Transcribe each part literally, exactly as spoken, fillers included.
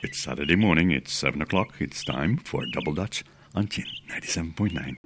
It's Saturday morning, it's seven o'clock, it's time for Double Dutch on Chin ninety-seven point nine.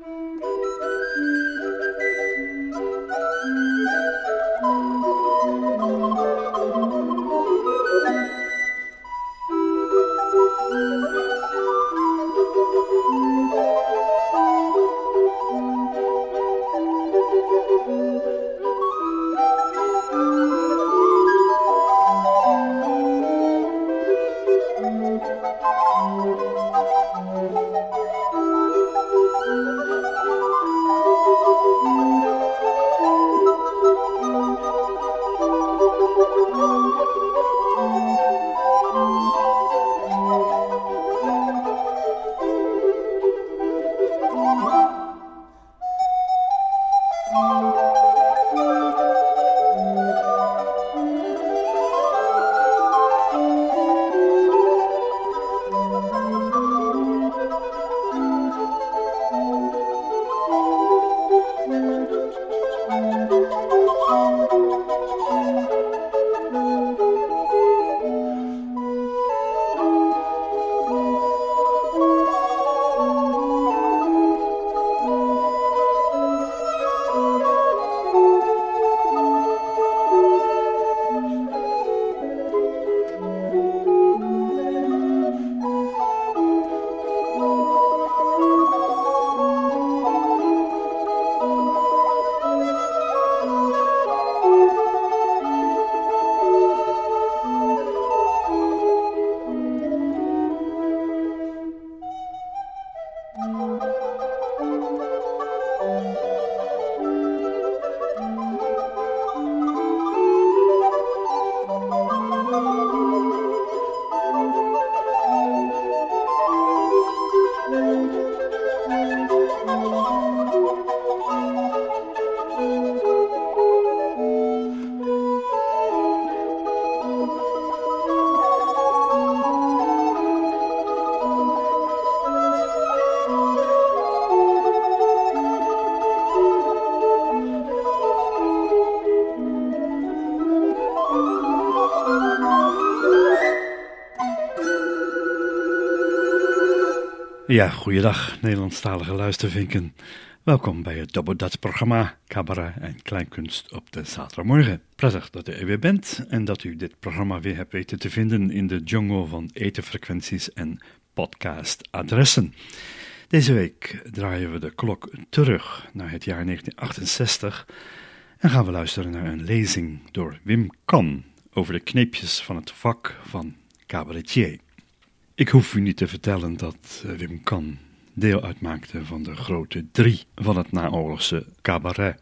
Ja, goeiedag Nederlandstalige luistervinken. Welkom bij het Double Dutch programma Cabaret en Kleinkunst op de zaterdagmorgen. Prettig dat u er weer bent en dat u dit programma weer hebt weten te vinden in de jungle van etherfrequenties en podcastadressen. Deze week draaien we de klok terug naar het jaar negentien achtenzestig en gaan we luisteren naar een lezing door Wim Kan over de kneepjes van het vak van cabaretier. Ik hoef u niet te vertellen dat Wim Kan deel uitmaakte van de grote drie van het naoorlogse cabaret,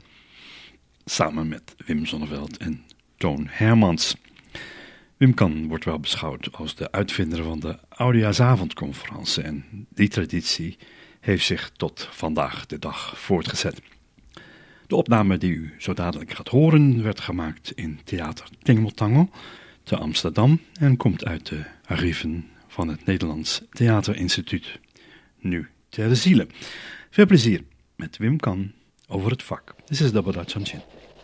samen met Wim Sonneveld en Toon Hermans. Wim Kan wordt wel beschouwd als de uitvinder van de Oudejaarsavondconferentie en die traditie heeft zich tot vandaag de dag voortgezet. De opname die u zo dadelijk gaat horen werd gemaakt in Theater Tingeltangel te Amsterdam en komt uit de archieven van het Nederlands Theaterinstituut, nu ter ziele. Veel plezier met Wim Kan over het vak. Dit is Double Dutch on Chin.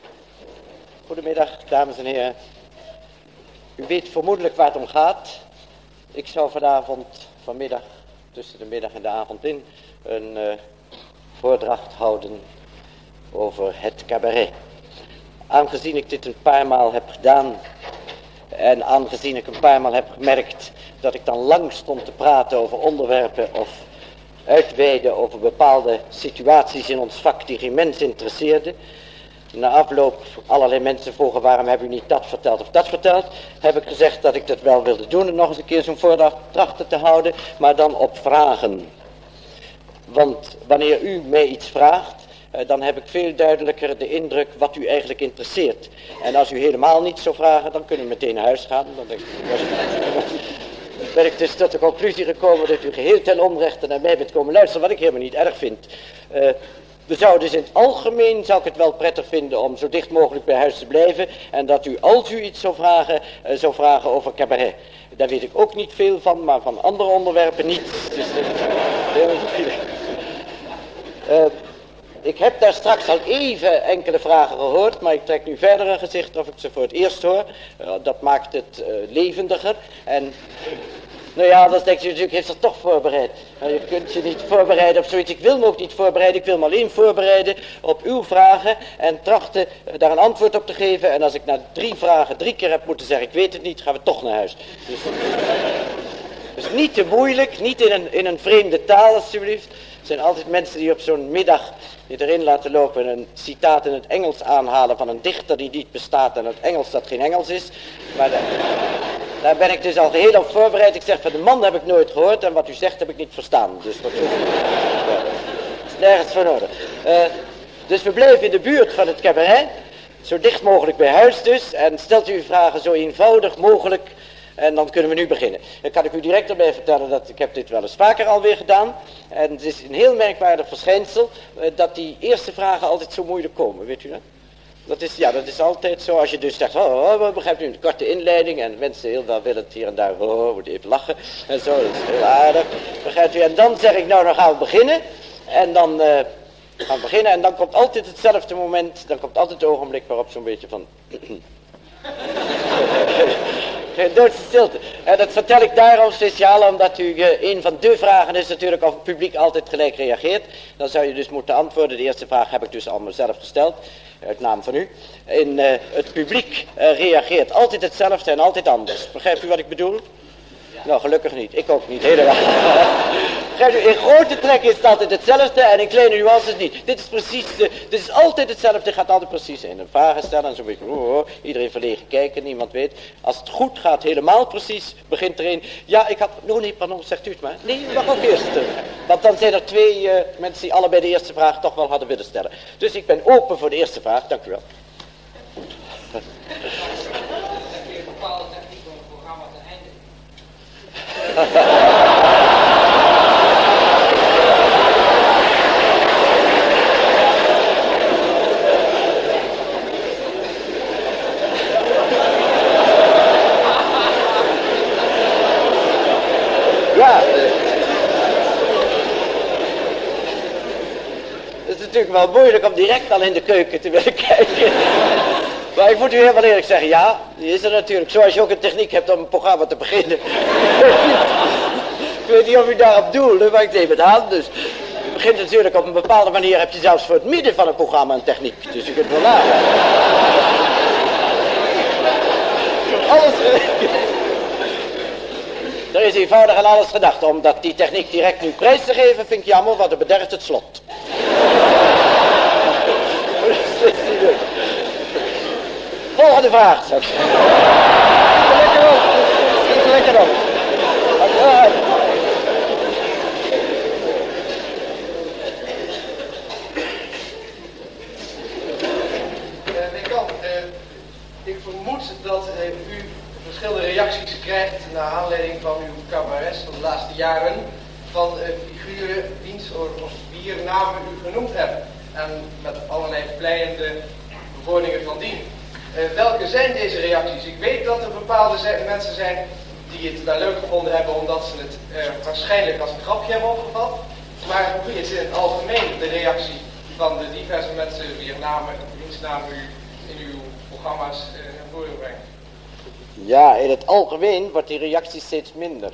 Goedemiddag, dames en heren. U weet vermoedelijk waar het om gaat. Ik zou vanavond, vanmiddag, tussen de middag en de avond in, een uh, voordracht houden over het cabaret. Aangezien ik dit een paar maal heb gedaan en aangezien ik een paar maal heb gemerkt dat ik dan lang stond te praten over onderwerpen of uitweiden over bepaalde situaties in ons vak die geen mens interesseerden, na afloop allerlei mensen vroegen waarom heb u niet dat verteld of dat verteld, heb ik gezegd dat ik dat wel wilde doen en nog eens een keer zo'n voordracht trachten te houden, maar dan op vragen. Want wanneer u mij iets vraagt, dan heb ik veel duidelijker de indruk wat u eigenlijk interesseert. En als u helemaal niets zou vragen, dan kunnen we meteen naar huis gaan. Dan denk ik, ben ik dus tot de conclusie gekomen dat u geheel ten onrechte naar mij bent komen luisteren, wat ik helemaal niet erg vind. Uh, we zouden dus in het algemeen, zou ik het wel prettig vinden om zo dicht mogelijk bij huis te blijven. En dat u, als u iets zou vragen, uh, zou vragen over cabaret. Daar weet ik ook niet veel van, maar van andere onderwerpen niet. Dus, uh, heel uh, Ik heb daar straks al even enkele vragen gehoord, maar ik trek nu verder een gezicht of ik ze voor het eerst hoor. Uh, dat maakt het uh, levendiger. En Nou ja, dan denkt u natuurlijk, heeft dat toch voorbereid. Nou, je kunt je niet voorbereiden op zoiets. Ik wil me ook niet voorbereiden. Ik wil me alleen voorbereiden op uw vragen. En trachten daar een antwoord op te geven. En als ik na drie vragen drie keer heb moeten zeggen, ik weet het niet, gaan we toch naar huis. Dus, dus niet te moeilijk, niet in een, in een vreemde taal alsjeblieft. Er zijn altijd mensen die op zo'n middag die erin laten lopen een citaat in het Engels aanhalen van een dichter die niet bestaat en het Engels dat geen Engels is. Maar de, daar ben ik dus al geheel op voorbereid. Ik zeg, van de man heb ik nooit gehoord en wat u zegt heb ik niet verstaan. Dus dat is nergens voor nodig. Uh, dus we blijven in de buurt van het cabaret. Zo dicht mogelijk bij huis dus. En stelt u uw vragen zo eenvoudig mogelijk. En dan kunnen we nu beginnen. Dan kan ik u direct erbij vertellen dat ik heb dit wel eens vaker alweer gedaan. En het is een heel merkwaardig verschijnsel uh, dat die eerste vragen altijd zo moeilijk komen. Weet u dat? Dat is, ja, dat is altijd zo. Als je dus zegt, oh, oh, begrijpt u, een korte inleiding. En mensen heel welwillend hier en daar, oh, moet even lachen. En zo, dat is heel aardig. Begrijpt u? En dan zeg ik, nou, dan gaan we beginnen. En dan uh, gaan we beginnen. En dan komt altijd hetzelfde moment. Dan komt altijd het ogenblik waarop zo'n beetje van... Geen doodse stilte. En dat vertel ik daarom speciaal omdat u uh, een van de vragen is natuurlijk of het publiek altijd gelijk reageert. Dan zou je dus moeten antwoorden. De eerste vraag heb ik dus al mezelf gesteld. Uit naam van u. In uh, het publiek uh, reageert altijd hetzelfde en altijd anders. Begrijpt u wat ik bedoel? Ja. Nou, gelukkig niet. Ik ook niet. Helemaal. Begrijpt u, in grote trekken is het altijd hetzelfde en in kleine nuances niet. Dit is precies, de, dit is altijd hetzelfde, gaat altijd precies in. Een vragen stellen en zo'n beetje, oh, oh, iedereen verlegen kijken, niemand weet. Als het goed gaat, helemaal precies, begint er een. Ja, ik had, oh nee, pardon, zegt u het maar. Nee, u mag ook eerst. Want dan zijn er twee uh, mensen die allebei de eerste vraag toch wel hadden willen stellen. Dus ik ben open voor de eerste vraag, dank u wel. Heb je een bepaalde techniek om het programma te eindigen? Ja. Het is natuurlijk wel moeilijk om direct al in de keuken te willen kijken. Maar ik moet u helemaal eerlijk zeggen, ja, die is er natuurlijk. Zoals je ook een techniek hebt om een programma te beginnen. Ik weet niet of u daarop doelde, maar ik neem het aan. Dus je begint natuurlijk op een bepaalde manier, heb je zelfs voor het midden van het programma een techniek. Dus je kunt wel nagaan. Alles... Er is eenvoudig aan alles gedacht. Omdat die techniek direct nu prijs te geven, vind ik jammer, want het bederft het slot. Volgende vraag. Lekker op. Schiet lekker op. Ja. Meneer Kamp, ik vermoed dat uh, u verschillende reacties krijgt naar aanleiding van uw cabarets van de laatste jaren van uh, figuren wiens of wier namen u genoemd hebt en met allerlei vleiende bewoordingen van dien. Uh, welke zijn deze reacties? Ik weet dat er bepaalde zijn, mensen zijn die het wel leuk gevonden hebben omdat ze het uh, waarschijnlijk als een grapje hebben opgevat, maar hoe is in het algemeen de reactie van de diverse mensen wier namen, wiens namen u in uw programma's uh, naar voren brengt? Ja, in het algemeen wordt die reactie steeds minder.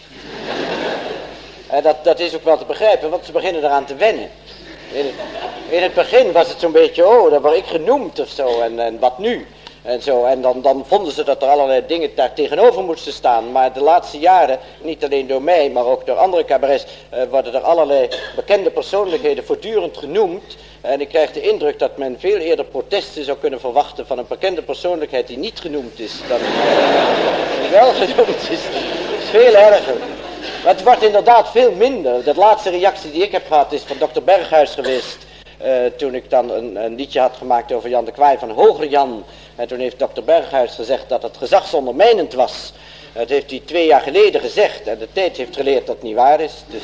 En dat, dat is ook wel te begrijpen, want ze beginnen eraan te wennen. In het, in het begin was het zo'n beetje, oh, daar word ik genoemd of zo, en, en wat nu? En zo, en dan, dan vonden ze dat er allerlei dingen daar tegenover moesten staan. Maar de laatste jaren, niet alleen door mij, maar ook door andere cabarets, uh, worden er allerlei bekende persoonlijkheden voortdurend genoemd. En ik krijg de indruk dat men veel eerder protesten zou kunnen verwachten van een bekende persoonlijkheid die niet genoemd is, dan die wel genoemd is. Dat is veel erger. Maar het wordt inderdaad veel minder. De laatste reactie die ik heb gehad is van dokter Berghuis geweest. Uh, toen ik dan een, een liedje had gemaakt over Jan de Kwaai van Hoger Jan. En toen heeft dokter Berghuis gezegd dat het gezagsondermijnend was. Dat heeft hij twee jaar geleden gezegd. En de tijd heeft geleerd dat het niet waar is. Dus...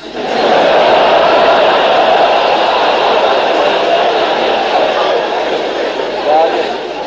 ja, dus...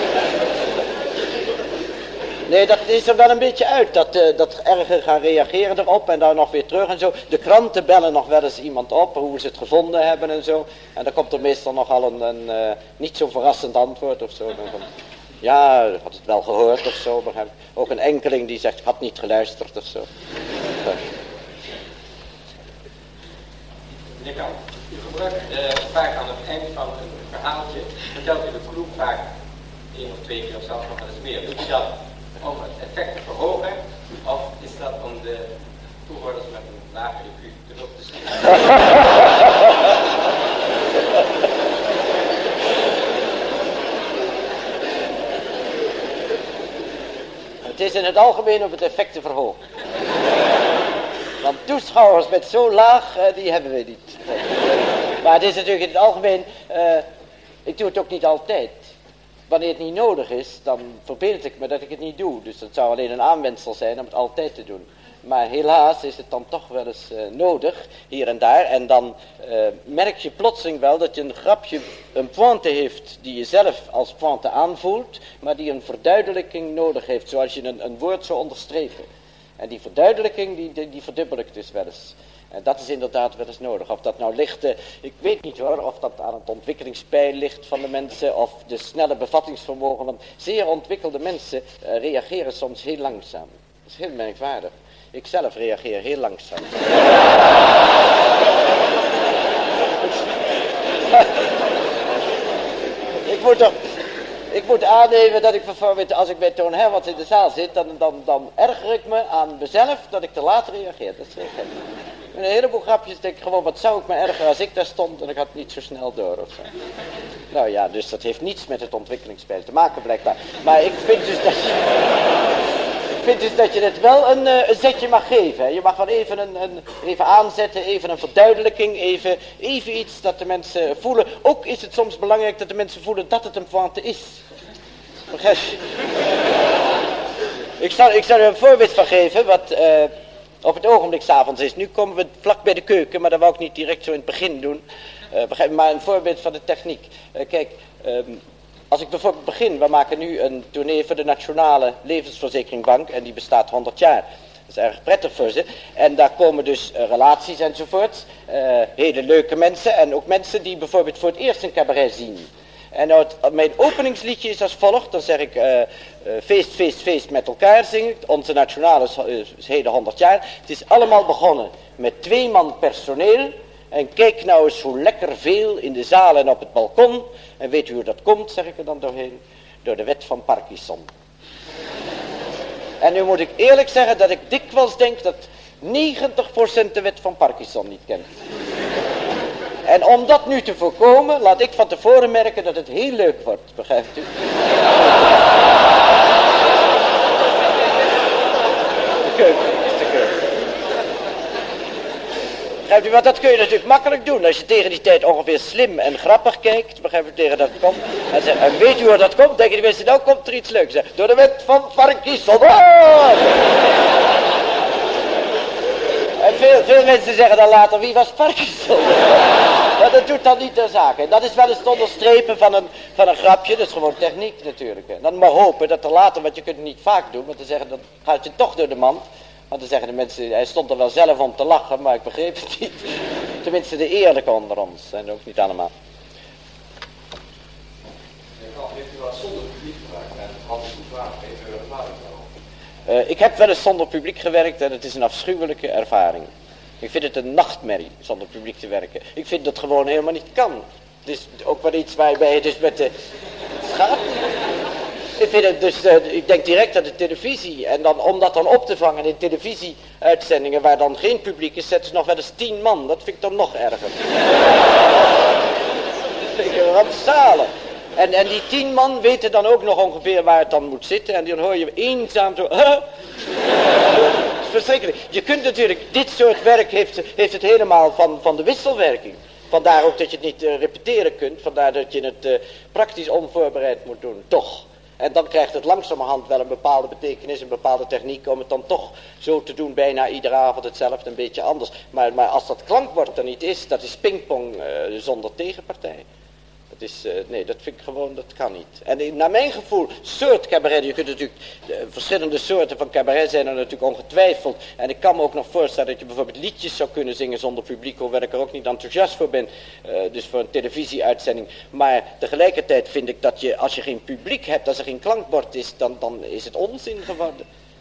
Nee, dat is er wel een beetje uit. Dat, uh, dat erger gaan reageren erop en dan nog weer terug en zo. De kranten bellen nog wel eens iemand op, hoe ze het gevonden hebben en zo. En dan komt er meestal nogal een, een uh, niet zo verrassend antwoord of zo. Dan van, ja, ik had het wel gehoord of zo. Maar ook een enkeling die zegt, ik had niet geluisterd of zo. Meneer Kamp, u gebruikt uh, vaak aan het eind van een verhaaltje, vertelt u de clue vaak één of twee keer of zelfs nog wel eens meer. Doet u dat om het effect te verhogen, of is dat om de toehoorders met een lage I Q te hulp te schieten? Het is in het algemeen om het effect te verhogen. Want toeschouwers met zo laag, uh, die hebben we niet. Maar het is natuurlijk in het algemeen, uh, ik doe het ook niet altijd. Wanneer het niet nodig is, dan verbeeld ik me dat ik het niet doe. Dus dat zou alleen een aanwensel zijn om het altijd te doen. Maar helaas is het dan toch wel eens uh, nodig, hier en daar. En dan uh, merk je plotseling wel dat je een grapje, een pointe heeft die je zelf als pointe aanvoelt, maar die een verduidelijking nodig heeft, zoals je een, een woord zou onderstrepen. En die verduidelijking, die, die, die verdubbel ik dus wel eens. En dat is inderdaad wel eens nodig. Of dat nou ligt, uh, ik weet niet hoor, of dat aan het ontwikkelingspeil ligt van de mensen, of de snelle bevattingsvermogen. Want zeer ontwikkelde mensen uh, reageren soms heel langzaam. Dat is heel merkwaardig. Ik zelf reageer heel langzaam. ik moet toch... Ik moet aannemen dat ik bijvoorbeeld, als ik bij Toon Hermans in de zaal zit, dan, dan, dan erger ik me aan mezelf dat ik te laat reageer. Dat is heel gek. Met een heleboel grapjes denk ik gewoon, wat zou ik me ergeren als ik daar stond en ik had het niet zo snel door of zo. Nou ja, dus dat heeft niets met het ontwikkelingsspel te maken blijkbaar. Maar ik vind dus dat je, ik vind dus dat je het wel een, uh, een zetje mag geven. Hè. Je mag wel even, een, een, even aanzetten, even een verduidelijking, even, even iets dat de mensen voelen. Ook is het soms belangrijk dat de mensen voelen dat het een pointe is. Begrijp je? Ik zal, ik zal er een voorbeeld van geven, wat uh, op het ogenblik 's avonds is. Nu komen we vlak bij de keuken, maar dat wou ik niet direct zo in het begin doen. Uh, begrijp, maar een voorbeeld van de techniek. Uh, kijk, um, als ik bijvoorbeeld begin, we maken nu een tournee voor de Nationale Levensverzekeringbank en die bestaat honderd jaar. Dat is erg prettig voor ze. En daar komen dus uh, relaties enzovoort. Uh, hele leuke mensen en ook mensen die bijvoorbeeld voor het eerst een cabaret zien. En nou het, mijn openingsliedje is als volgt. Dan zeg ik, uh, uh, feest, feest, feest met elkaar zing ik. Onze Nationale is, is, is heden honderd jaar. Het is allemaal begonnen met twee man personeel. En kijk nou eens hoe lekker veel in de zaal en op het balkon. En weet u hoe dat komt, zeg ik er dan doorheen? Door de wet van Parkinson. En nu moet ik eerlijk zeggen dat ik dikwijls denk dat negentig procent de wet van Parkinson niet kent. En om dat nu te voorkomen, laat ik van tevoren merken dat het heel leuk wordt, begrijpt u? De keuken is de keuken. Begrijpt u, want dat kun je natuurlijk makkelijk doen. Als je tegen die tijd ongeveer slim en grappig kijkt, begrijpt u, tegen dat het komt. En, zeg, en weet u hoe dat komt? Denk je de mensen, nou komt er iets leuks. Zeg, door de wet van Parkinson. Oh! En veel, veel mensen zeggen dan later, wie was Parkinson? Maar dat doet dan niet ter zake. En dat is wel eens het onderstrepen van een, van een grapje. Dat is gewoon techniek natuurlijk. En dan maar hopen dat er later, want je kunt het niet vaak doen, want dan zeggen, dan gaat je toch door de mand. Want dan zeggen de mensen, hij stond er wel zelf om te lachen, maar ik begreep het niet. Tenminste de eerlijke onder ons, zijn er ook niet allemaal. Heeft u wel zonder publiek gewerkt en had u een vraag, even een ervaring daarover? Uh, ik heb wel eens zonder publiek gewerkt en het is een afschuwelijke ervaring. Ik vind het een nachtmerrie zonder publiek te werken. Ik vind dat het gewoon helemaal niet kan. Het is ook wel iets waarbij je dus met de... Het gaat niet. Ik vind het dus, uh, ik denk direct aan de televisie. En dan, om dat dan op te vangen in televisieuitzendingen waar dan geen publiek is, zetten ze nog wel eens tien man. Dat vind ik dan nog erger. Dat vind ik rampzalig. En, en die tien man weten dan ook nog ongeveer waar het dan moet zitten. En dan hoor je eenzaam zo... Huh? Dat is verschrikkelijk. Je kunt natuurlijk, dit soort werk heeft, heeft het helemaal van, van de wisselwerking. Vandaar ook dat je het niet uh, repeteren kunt. Vandaar dat je het uh, praktisch onvoorbereid moet doen. Toch. En dan krijgt het langzamerhand wel een bepaalde betekenis, een bepaalde techniek om het dan toch zo te doen, bijna iedere avond hetzelfde, een beetje anders. Maar, maar als dat klankbord er niet is, dat is pingpong uh, zonder tegenpartij. Dat is, uh, nee, dat vind ik gewoon, dat kan niet. En uh, naar mijn gevoel, soort cabaret, je kunt natuurlijk, uh, verschillende soorten van cabaret zijn er natuurlijk ongetwijfeld. En ik kan me ook nog voorstellen dat je bijvoorbeeld liedjes zou kunnen zingen zonder publiek, hoewel ik er ook niet enthousiast voor ben. Uh, dus voor een televisieuitzending. Maar tegelijkertijd vind ik dat je, als je geen publiek hebt, als er geen klankbord is, dan, dan is het onzin geworden.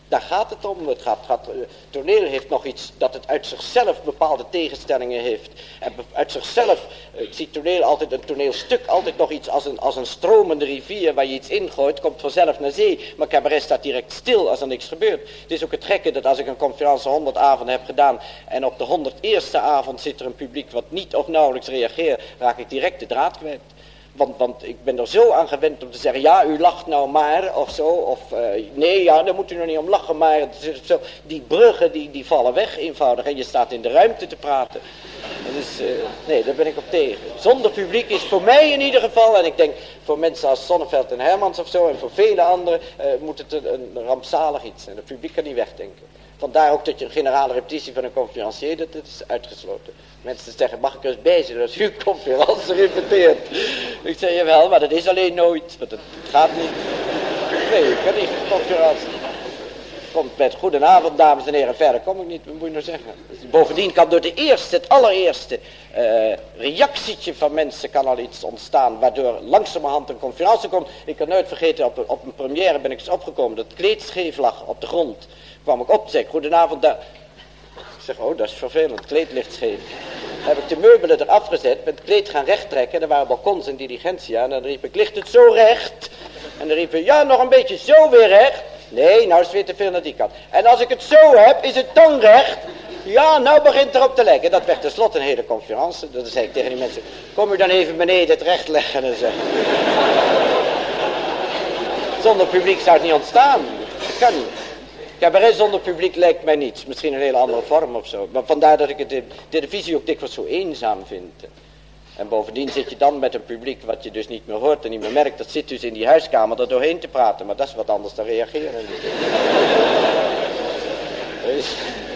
Daar gaat het om. Het gaat, gaat, uh, toneel heeft nog iets dat het uit zichzelf bepaalde tegenstellingen heeft. En be- uit zichzelf, uh, ik zie toneel altijd, een toneelstuk altijd nog iets als een, als een stromende rivier waar je iets ingooit, komt vanzelf naar zee. Maar cabaret staat direct stil als er niks gebeurt. Het is ook het gekke dat als ik een conferentie honderd avonden heb gedaan en op de honderdeerste avond zit er een publiek wat niet of nauwelijks reageert, raak ik direct de draad kwijt. Want, want ik ben er zo aan gewend om te zeggen, ja, u lacht nou maar, of zo, of uh, nee, ja, daar moet u nog niet om lachen, maar zo. Die bruggen, die, die vallen weg eenvoudig en je staat in de ruimte te praten. Dus, uh, nee, daar ben ik op tegen. Zonder publiek is voor mij in ieder geval, en ik denk voor mensen als Sonneveld en Hermans of zo, en voor vele anderen, uh, moet het een, een rampzalig iets. En het publiek kan niet wegdenken. Vandaar ook dat je een generale repetitie van een conferencier, dat is uitgesloten. Mensen zeggen, mag ik er eens bij zijn als u een conferentie repeteert? Ik zeg, jawel, maar dat is alleen nooit, want het gaat niet. Nee, ik kan niet een conferentie. Komt met goedenavond, dames en heren, verder kom ik niet, wat moet je nou zeggen? Bovendien kan door de eerste, het allereerste uh, reactietje van mensen kan al iets ontstaan, waardoor langzamerhand een conferentie komt. Ik kan nooit vergeten, op een, op een première ben ik eens opgekomen, dat het kleed scheef lag op de grond. Kwam ik op, zei ik, goedenavond, daar. Ik zeg, oh, dat is vervelend, het kleed ligt scheef. Dan heb ik de meubelen eraf gezet, met het kleed gaan recht trekken, er waren balkons en diligentia, en dan riep ik, ligt het zo recht? En dan riep ik, ja, nog een beetje zo weer recht. Nee, nou is het weer te veel naar die kant. En als ik het zo heb, is het dan recht? Ja, nou begint het erop te lijken. Dat werd tenslotte een hele conferentie. Dan zei ik tegen die mensen, kom u dan even beneden het recht leggen en zeggen. Zonder publiek zou het niet ontstaan. Dat kan niet. Cabaret zonder publiek lijkt mij niets. Misschien een hele andere vorm of zo. Maar vandaar dat ik het de televisie ook dikwijls zo eenzaam vind. En bovendien zit je dan met een publiek wat je dus niet meer hoort en niet meer merkt. Dat zit dus in die huiskamer er doorheen te praten. Maar dat is wat anders dan reageren. Dus.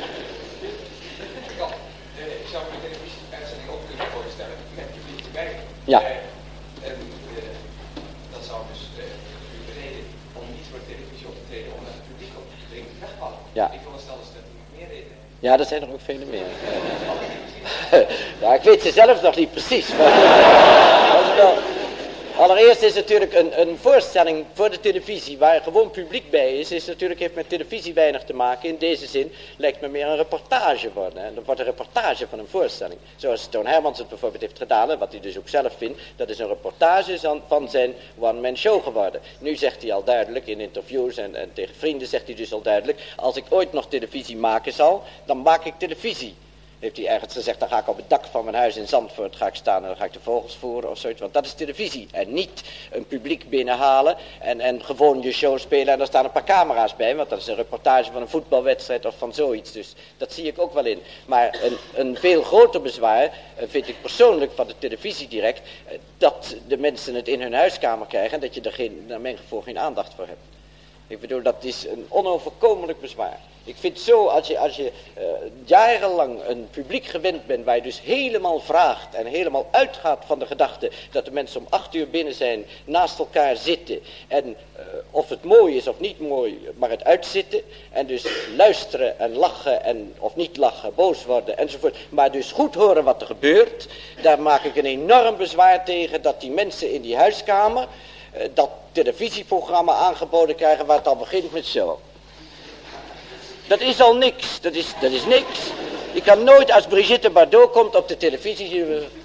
Ik zou me de televisieuitzending ook kunnen voorstellen met publiek erbij. Ja. En dat zou dus de reden om niet voor televisie op te treden, om met het publiek op te treden, wegvallen. Ja. Ik veronderstel dat er nog meer redenen. Ja, er zijn er ook vele meer. Ja, ik weet ze zelf nog niet precies. Maar wel, allereerst is natuurlijk een, een voorstelling voor de televisie waar gewoon publiek bij is, is natuurlijk, heeft met televisie weinig te maken. In deze zin lijkt me meer een reportage worden. En dat wordt een reportage van een voorstelling. Zoals Toon Hermans het bijvoorbeeld heeft gedaan, en wat hij dus ook zelf vindt, dat is een reportage van zijn one-man show geworden. Nu zegt hij al duidelijk in interviews en, en tegen vrienden zegt hij dus al duidelijk, als ik ooit nog televisie maken zal, dan maak ik televisie. Heeft hij ergens gezegd, dan ga ik op het dak van mijn huis in Zandvoort ga ik staan en dan ga ik de vogels voeren of zoiets. Want dat is televisie. En niet een publiek binnenhalen en, en gewoon je show spelen en er staan een paar camera's bij. Want dat is een reportage van een voetbalwedstrijd of van zoiets. Dus dat zie ik ook wel in. Maar een, een veel groter bezwaar vind ik persoonlijk van de televisie direct, dat de mensen het in hun huiskamer krijgen en dat je er geen, naar mijn gevoel geen aandacht voor hebt. Ik bedoel, dat is een onoverkomelijk bezwaar. Ik vind zo, als je, als je uh, jarenlang een publiek gewend bent, waar je dus helemaal vraagt en helemaal uitgaat van de gedachte dat de mensen om acht uur binnen zijn, naast elkaar zitten en uh, of het mooi is of niet mooi, maar het uitzitten en dus luisteren en lachen en of niet lachen, boos worden enzovoort, maar dus goed horen wat er gebeurt, daar maak ik een enorm bezwaar tegen dat die mensen in die huiskamer uh, dat televisieprogramma aangeboden krijgen waar het al begint met zo. Dat is al niks, dat is, dat is niks. Je kan nooit, als Brigitte Bardot komt op de televisie,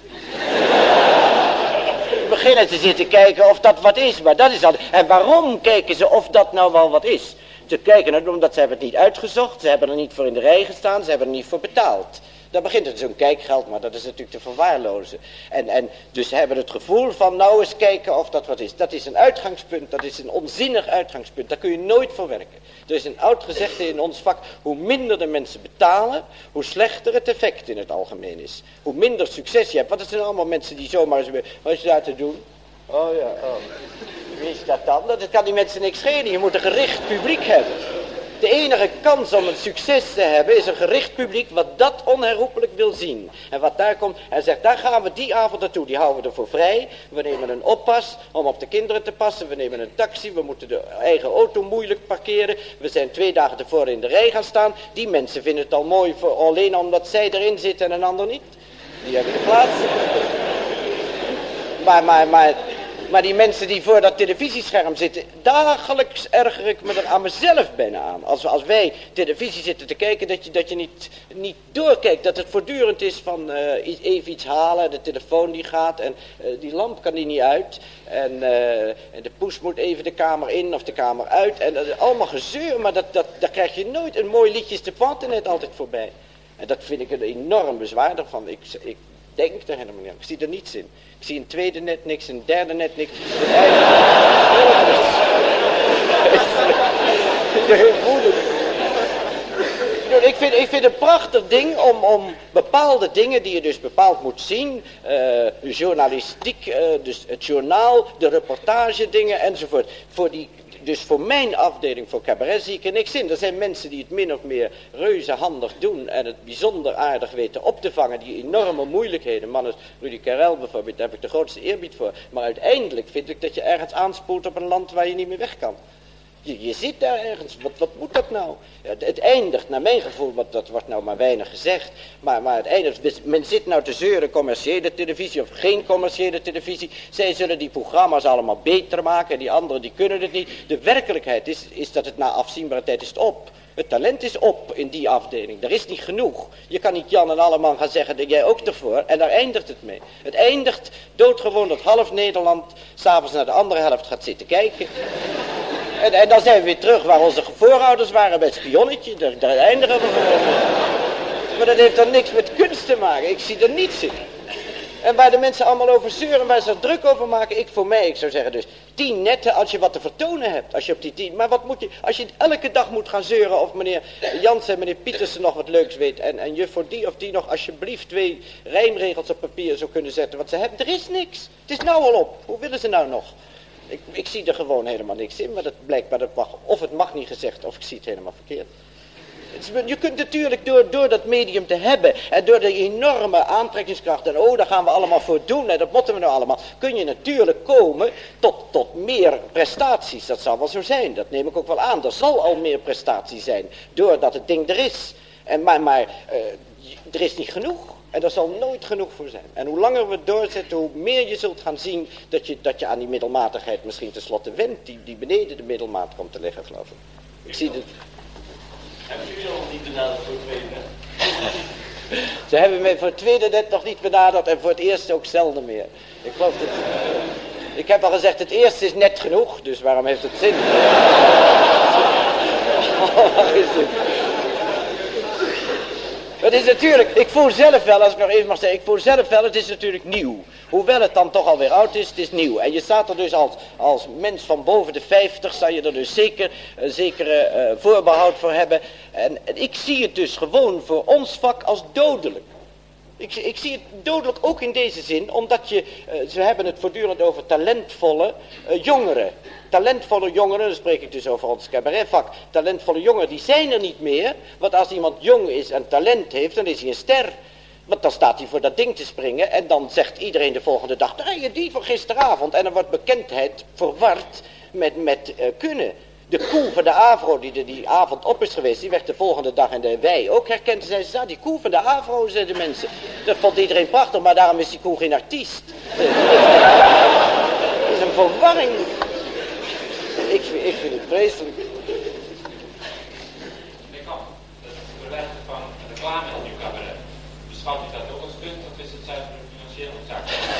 beginnen te zitten kijken of dat wat is, maar dat is al. En waarom kijken ze of dat nou wel wat is? Ze kijken het omdat ze hebben het niet uitgezocht, ze hebben er niet voor in de rij gestaan, ze hebben er niet voor betaald. Daar begint het zo'n kijkgeld, maar dat is natuurlijk te verwaarlozen. En, en dus ze hebben het gevoel van nou eens kijken of dat wat is. Dat is een uitgangspunt, dat is een onzinnig uitgangspunt. Daar kun je nooit voor werken. Er is een oud gezegde in ons vak, hoe minder de mensen betalen, hoe slechter het effect in het algemeen is. Hoe minder succes je hebt, want het zijn allemaal mensen die zomaar eens, wat is daar te doen? Oh ja, oh. Wie is dat dan? Dat kan die mensen niks schelen, je moet een gericht publiek hebben. De enige kans om een succes te hebben is een gericht publiek wat dat onherroepelijk wil zien. En wat daar komt en zegt, daar gaan we die avond naartoe, die houden we ervoor vrij. We nemen een oppas om op de kinderen te passen, we nemen een taxi, we moeten de eigen auto moeilijk parkeren. We zijn twee dagen tevoren in de rij gaan staan. Die mensen vinden het al mooi voor, alleen omdat zij erin zitten en een ander niet. Die hebben de plaats. Maar, maar, maar... Maar die mensen die voor dat televisiescherm zitten, dagelijks erger ik me er aan mezelf bijna aan. Als, als wij televisie zitten te kijken, dat je, dat je niet, niet doorkijkt. Dat het voortdurend is van uh, even iets halen, de telefoon die gaat en uh, die lamp kan die niet uit. En, uh, en de poes moet even de kamer in of de kamer uit. En uh, allemaal gezeur, maar dat, dat, daar krijg je nooit een mooi liedje te internet altijd voorbij. En dat vind ik een enorm bezwaar daarvan. Ik, ik denk er helemaal niet aan. Ik zie er niets in. Ik zie een tweede net niks, een derde net niks. Het einde... ik, vind, ik vind het een prachtig ding om, om bepaalde dingen die je dus bepaald moet zien. Uh, journalistiek, uh, dus het journaal, de reportage dingen enzovoort. Voor die... Dus voor mijn afdeling voor cabaret zie ik er niks in. Er zijn mensen die het min of meer reuze handig doen en het bijzonder aardig weten op te vangen. Die enorme moeilijkheden. Mannen, Rudy Karel bijvoorbeeld, daar heb ik de grootste eerbied voor. Maar uiteindelijk vind ik dat je ergens aanspoelt op een land waar je niet meer weg kan. Je, je zit daar ergens, wat, wat moet dat nou? Het, het eindigt, naar mijn gevoel, want dat wordt nou maar weinig gezegd, maar, maar het eindigt, men zit nou te zeuren, commerciële televisie of geen commerciële televisie. Zij zullen die programma's allemaal beter maken en die anderen die kunnen het niet. De werkelijkheid is, is dat het na afzienbare tijd is op. Het talent is op in die afdeling. Er is niet genoeg. Je kan niet Jan en Alleman gaan zeggen dat jij ook ervoor. En daar eindigt het mee. Het eindigt doodgewoon dat half Nederland s'avonds naar de andere helft gaat zitten kijken. En, en dan zijn we weer terug waar onze voorouders waren bij het spionnetje. Daar, daar eindigen we gewoon. Maar dat heeft dan niks met kunst te maken. Ik zie er niets in. En waar de mensen allemaal over zeuren, waar ze er druk over maken, ik voor mij, ik zou zeggen dus, tien netten als je wat te vertonen hebt. Als je op die tien, maar wat moet je, als je elke dag moet gaan zeuren of meneer Jansen en meneer Pietersen nog wat leuks weet. En, en je voor die of die nog alsjeblieft twee rijmregels op papier zou kunnen zetten. Want ze hebben, er is niks. Het is nou al op. Hoe willen ze nou nog? Ik, ik zie er gewoon helemaal niks in, maar dat blijkbaar dat mag, of het mag niet gezegd, of ik zie het helemaal verkeerd. Je kunt natuurlijk door, door dat medium te hebben en door de enorme aantrekkingskracht en oh, daar gaan we allemaal voor doen en dat moeten we nou allemaal, kun je natuurlijk komen tot, tot meer prestaties. Dat zal wel zo zijn, dat neem ik ook wel aan. Er zal al meer prestatie zijn, doordat het ding er is. En, maar maar uh, er is niet genoeg. En er zal nooit genoeg voor zijn. En hoe langer we het doorzetten, hoe meer je zult gaan zien dat je, dat je aan die middelmatigheid misschien tenslotte wendt, die, die beneden de middelmaat komt te liggen, geloof ik. Ik zie het. Hebben jullie nog niet benaderd voor het tweede net? Ze hebben mij voor het tweede net nog niet benaderd en voor het eerste ook zelden meer. Ik geloof dat... Ik heb al gezegd, het eerste is net genoeg, dus waarom heeft het zin? Het is natuurlijk, ik voel zelf wel, als ik nog even mag zeggen, ik voel zelf wel, het is natuurlijk nieuw. Hoewel het dan toch alweer oud is, het is nieuw. En je staat er dus als, als mens van boven de vijftig, zou je er dus zeker een zekere uh, voorbehoud voor hebben. En, en ik zie het dus gewoon voor ons vak als dodelijk. Ik, ik zie het dodelijk ook in deze zin, omdat je, uh, ze hebben het voortdurend over talentvolle uh, jongeren. Talentvolle jongeren, dan spreek ik dus over ons cabaretvak. Talentvolle jongeren, die zijn er niet meer. Want als iemand jong is en talent heeft, dan is hij een ster. Want dan staat hij voor dat ding te springen en dan zegt iedereen de volgende dag, daar je die van gisteravond. En dan wordt bekendheid verward met, met uh, kunnen. De koe van de Avro die de, die avond op is geweest, die werd de volgende dag in de wei ook herkend. En zeiden ze, ah, die koe van de Avro, zeiden de mensen. Dat vond iedereen prachtig, maar daarom is die koe geen artiest. Het is een verwarring. Ik vind, ik vind het vreselijk. Ik kan het verwijderen van reclame in uw cabaret. Beschouwt u dat ook als punt of is het zuiver een financiële zaak?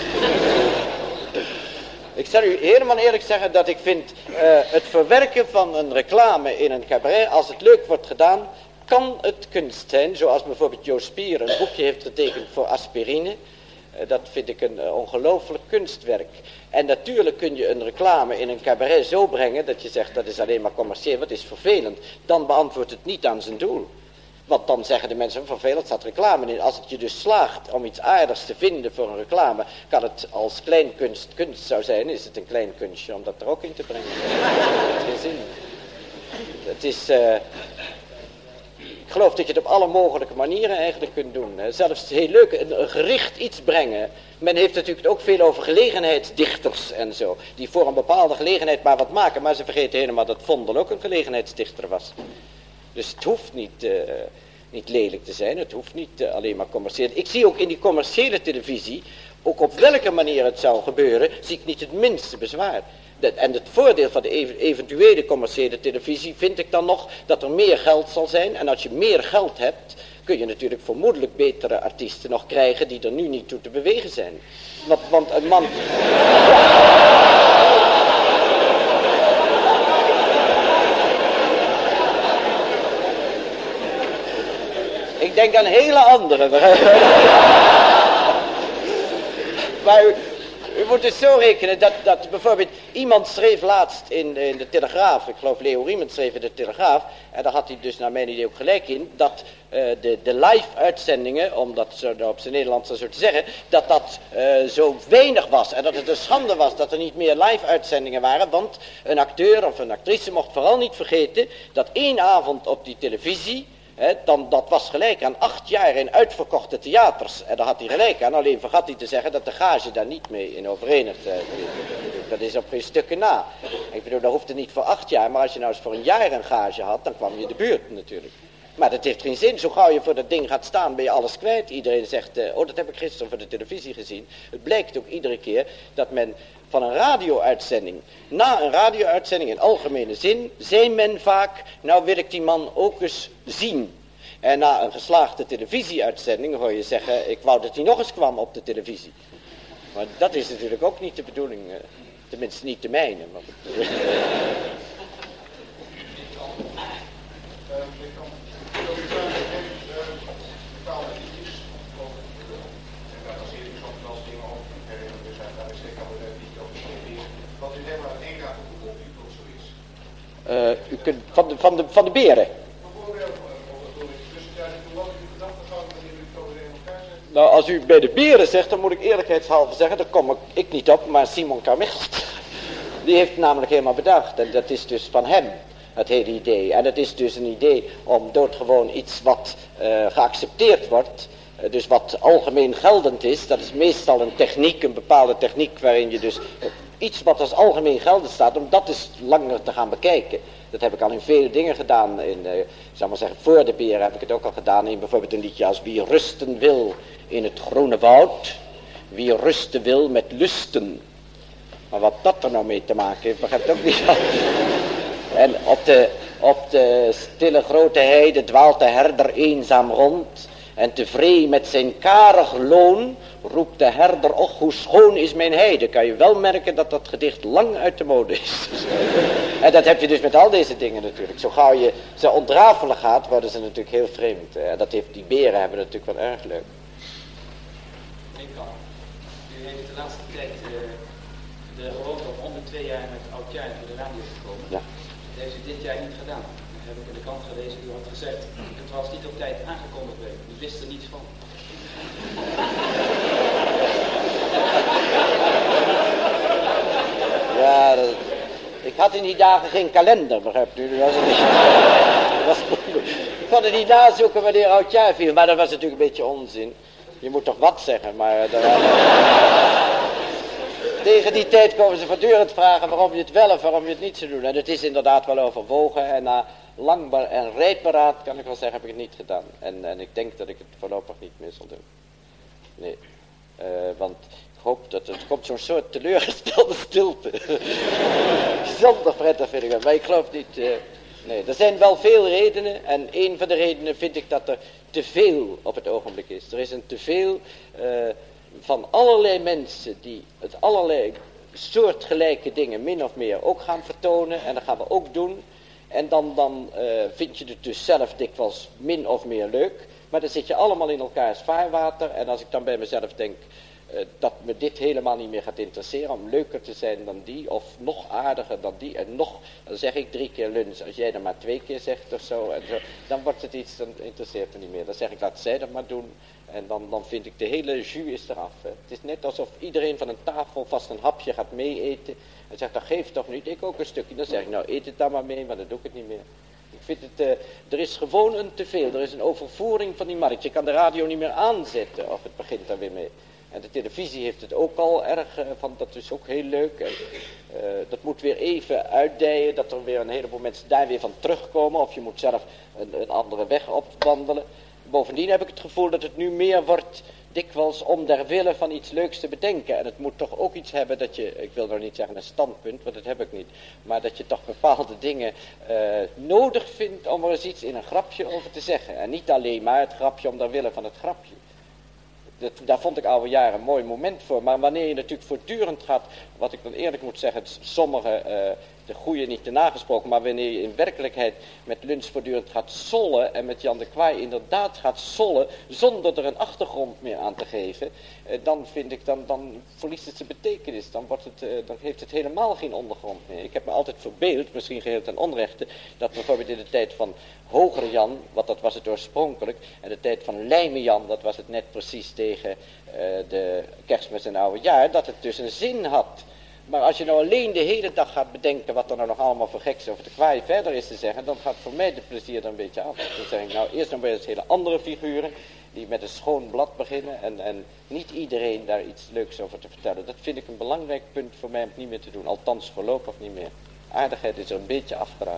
Ik zal u helemaal eerlijk zeggen dat ik vind uh, het verwerken van een reclame in een cabaret, als het leuk wordt gedaan, kan het kunst zijn. Zoals bijvoorbeeld Joost Spier een boekje heeft getekend voor aspirine. Uh, dat vind ik een uh, ongelooflijk kunstwerk. En natuurlijk kun je een reclame in een cabaret zo brengen dat je zegt dat is alleen maar commercieel, wat is vervelend. Dan beantwoordt het niet aan zijn doel. Want dan zeggen de mensen, vervelend staat reclame in. Als het je dus slaagt om iets aardigs te vinden voor een reclame, kan het als kleinkunst kunst zou zijn, is het een klein kunstje om dat er ook in te brengen. Dat heeft geen zin. Het is, uh, ik geloof dat je het op alle mogelijke manieren eigenlijk kunt doen. Hè. Zelfs heel leuk, een, een gericht iets brengen. Men heeft natuurlijk ook veel over gelegenheidsdichters en zo, die voor een bepaalde gelegenheid maar wat maken, maar ze vergeten helemaal dat Vondel ook een gelegenheidsdichter was. Dus het hoeft niet, uh, niet lelijk te zijn, het hoeft niet uh, alleen maar commercieel. Ik zie ook in die commerciële televisie ook op welke manier het zou gebeuren, zie ik niet het minste bezwaar. De, en het voordeel van de ev- eventuele commerciële televisie vind ik dan nog dat er meer geld zal zijn. En als je meer geld hebt, kun je natuurlijk vermoedelijk betere artiesten nog krijgen die er nu niet toe te bewegen zijn. Want, want een man... Ik denk aan hele andere. Maar u, u moet dus zo rekenen dat, dat bijvoorbeeld iemand schreef laatst in, in de Telegraaf, ik geloof Leo Riemann schreef in de Telegraaf, en daar had hij dus naar mijn idee ook gelijk in, dat uh, de, de live-uitzendingen, om dat zo op zijn Nederlands zo te zeggen, dat dat uh, zo weinig was en dat het een schande was dat er niet meer live-uitzendingen waren, want een acteur of een actrice mocht vooral niet vergeten dat één avond op die televisie, He, dan, dat was gelijk aan acht jaar in uitverkochte theaters. En daar had hij gelijk aan. Alleen vergat hij te zeggen dat de gage daar niet mee in overeenigt. Dat is op geen stukken na. Ik bedoel, dat hoeft er niet voor acht jaar. Maar als je nou eens voor een jaar een gage had, dan kwam je de buurt natuurlijk. Maar dat heeft geen zin. Zo gauw je voor dat ding gaat staan, ben je alles kwijt. Iedereen zegt, uh, oh, dat heb ik gisteren voor de televisie gezien. Het blijkt ook iedere keer dat men van een radio-uitzending, na een radio-uitzending in algemene zin, zei men vaak, nou wil ik die man ook eens zien. En na een geslaagde televisie-uitzending hoor je zeggen, ik wou dat hij nog eens kwam op de televisie. Maar dat is natuurlijk ook niet de bedoeling, uh, tenminste niet de mijne. Maar... Uh, u kunt van de, van de, van de beren. Nou, als u bij de beren zegt, dan moet ik eerlijkheidshalve zeggen, daar kom ik, ik niet op, maar Simon Carmichelt. Die heeft het namelijk helemaal bedacht. En dat is dus van hem, het hele idee. En het is dus een idee om doodgewoon iets wat uh, geaccepteerd wordt, uh, dus wat algemeen geldend is, dat is meestal een techniek, een bepaalde techniek waarin je dus... Uh, Iets wat als algemeen gelden staat, om dat eens langer te gaan bekijken. Dat heb ik al in vele dingen gedaan. In, uh, ik zal maar zeggen, voor de beren heb ik het ook al gedaan. In bijvoorbeeld een liedje als Wie rusten wil in het groene woud. Wie rusten wil met lusten. Maar wat dat er nou mee te maken heeft, begrijp ik ook niet. En op de, op de stille grote heide dwaalt de herder eenzaam rond. En tevreden met zijn karig loon roept de herder, och hoe schoon is mijn heide. Kan je wel merken dat dat gedicht lang uit de mode is. En dat heb je dus met al deze dingen natuurlijk. Zo gauw je ze ontrafelen gaat, worden ze natuurlijk heel vreemd. En dat heeft, die beren hebben het natuurlijk wel erg leuk. Ik kan. U heeft de laatste tijd uh, de gewoonte om om de twee jaar met oudjaar voor de radio te komen. Ja. Dat heeft u dit jaar niet gedaan. Dat heb ik in de krant gelezen. U had gezegd, het was niet op tijd aangekondigd. U wist er niets van. Ja, dat, ik had in die dagen geen kalender, begrijpt u. Dat was het niet. Dat was moeilijk. Ik kon het niet nazoeken wanneer oudjaar viel, maar dat was natuurlijk een beetje onzin. Je moet toch wat zeggen, maar... Dat was... Tegen die tijd komen ze voortdurend vragen waarom je het wel of waarom je het niet zou doen. En het is inderdaad wel overwogen en na lang en rijp beraad, kan ik wel zeggen, heb ik het niet gedaan. En, en ik denk dat ik het voorlopig niet meer zal doen. Nee, uh, want ik hoop dat het komt zo'n soort teleurgestelde stilte. Zonder prettig vind ik dat, maar ik geloof niet... Uh, nee, er zijn wel veel redenen en een van de redenen vind ik dat er te veel op het ogenblik is. Er is een te veel uh, van allerlei mensen die het allerlei soortgelijke dingen min of meer ook gaan vertonen en dat gaan we ook doen. En dan, dan uh, vind je het dus zelf dikwijls min of meer leuk. Maar dan zit je allemaal in elkaars vaarwater. En als ik dan bij mezelf denk uh, dat me dit helemaal niet meer gaat interesseren. Om leuker te zijn dan die. Of nog aardiger dan die. En nog, dan zeg ik drie keer lunch. Als jij dan maar twee keer zegt of zo. En zo dan wordt het iets, dan interesseert me niet meer. Dan zeg ik laat zij dat maar doen. En dan, dan vind ik de hele jus is eraf. Hè. Het is net alsof iedereen van een tafel vast een hapje gaat mee eten. En zegt, dat geeft toch niet, ik ook een stukje. Dan zeg ik, nou eet het dan maar mee, maar dan doe ik het niet meer. Ik vind het, uh, er is gewoon een teveel. Er is een overvoering van die markt. Je kan de radio niet meer aanzetten of het begint daar weer mee. En de televisie heeft het ook al erg, uh, van, dat is ook heel leuk. En, uh, dat moet weer even uitdijen, dat er weer een heleboel mensen daar weer van terugkomen. Of je moet zelf een, een andere weg opwandelen. Bovendien heb ik het gevoel dat het nu meer wordt dikwijls om der wille van iets leuks te bedenken. En het moet toch ook iets hebben dat je, ik wil nou niet zeggen een standpunt, want dat heb ik niet. Maar dat je toch bepaalde dingen uh, nodig vindt om er eens iets in een grapje over te zeggen. En niet alleen maar het grapje om der wille van het grapje. Dat, daar vond ik oude jaren een mooi moment voor. Maar wanneer je natuurlijk voortdurend gaat, wat ik dan eerlijk moet zeggen, sommige, uh, de goede niet te nagesproken, maar wanneer je in werkelijkheid met Luns voortdurend gaat sollen en met Jan de Kwaai inderdaad gaat sollen, zonder er een achtergrond meer aan te geven, uh, dan vind ik, dan, dan verliest het zijn betekenis. Dan, wordt het, uh, dan heeft het helemaal geen ondergrond meer. Ik heb me altijd verbeeld, misschien geheel ten onrechte, dat bijvoorbeeld in de tijd van Hogere Jan, wat dat was het oorspronkelijk, en de tijd van Lijme Jan, dat was het net precies tegen uh, de Kerstmis en Oude Jaar, dat het dus een zin had. Maar als je nou alleen de hele dag gaat bedenken wat er nou nog allemaal voor geks over de Kwaai verder is te zeggen, dan gaat voor mij de plezier er een beetje af. Dan zeg ik nou eerst nog maar eens hele andere figuren die met een schoon blad beginnen en, en niet iedereen daar iets leuks over te vertellen. Dat vind ik een belangrijk punt voor mij om het niet meer te doen, althans voorlopig niet meer. Aardigheid is er een beetje afgeraakt.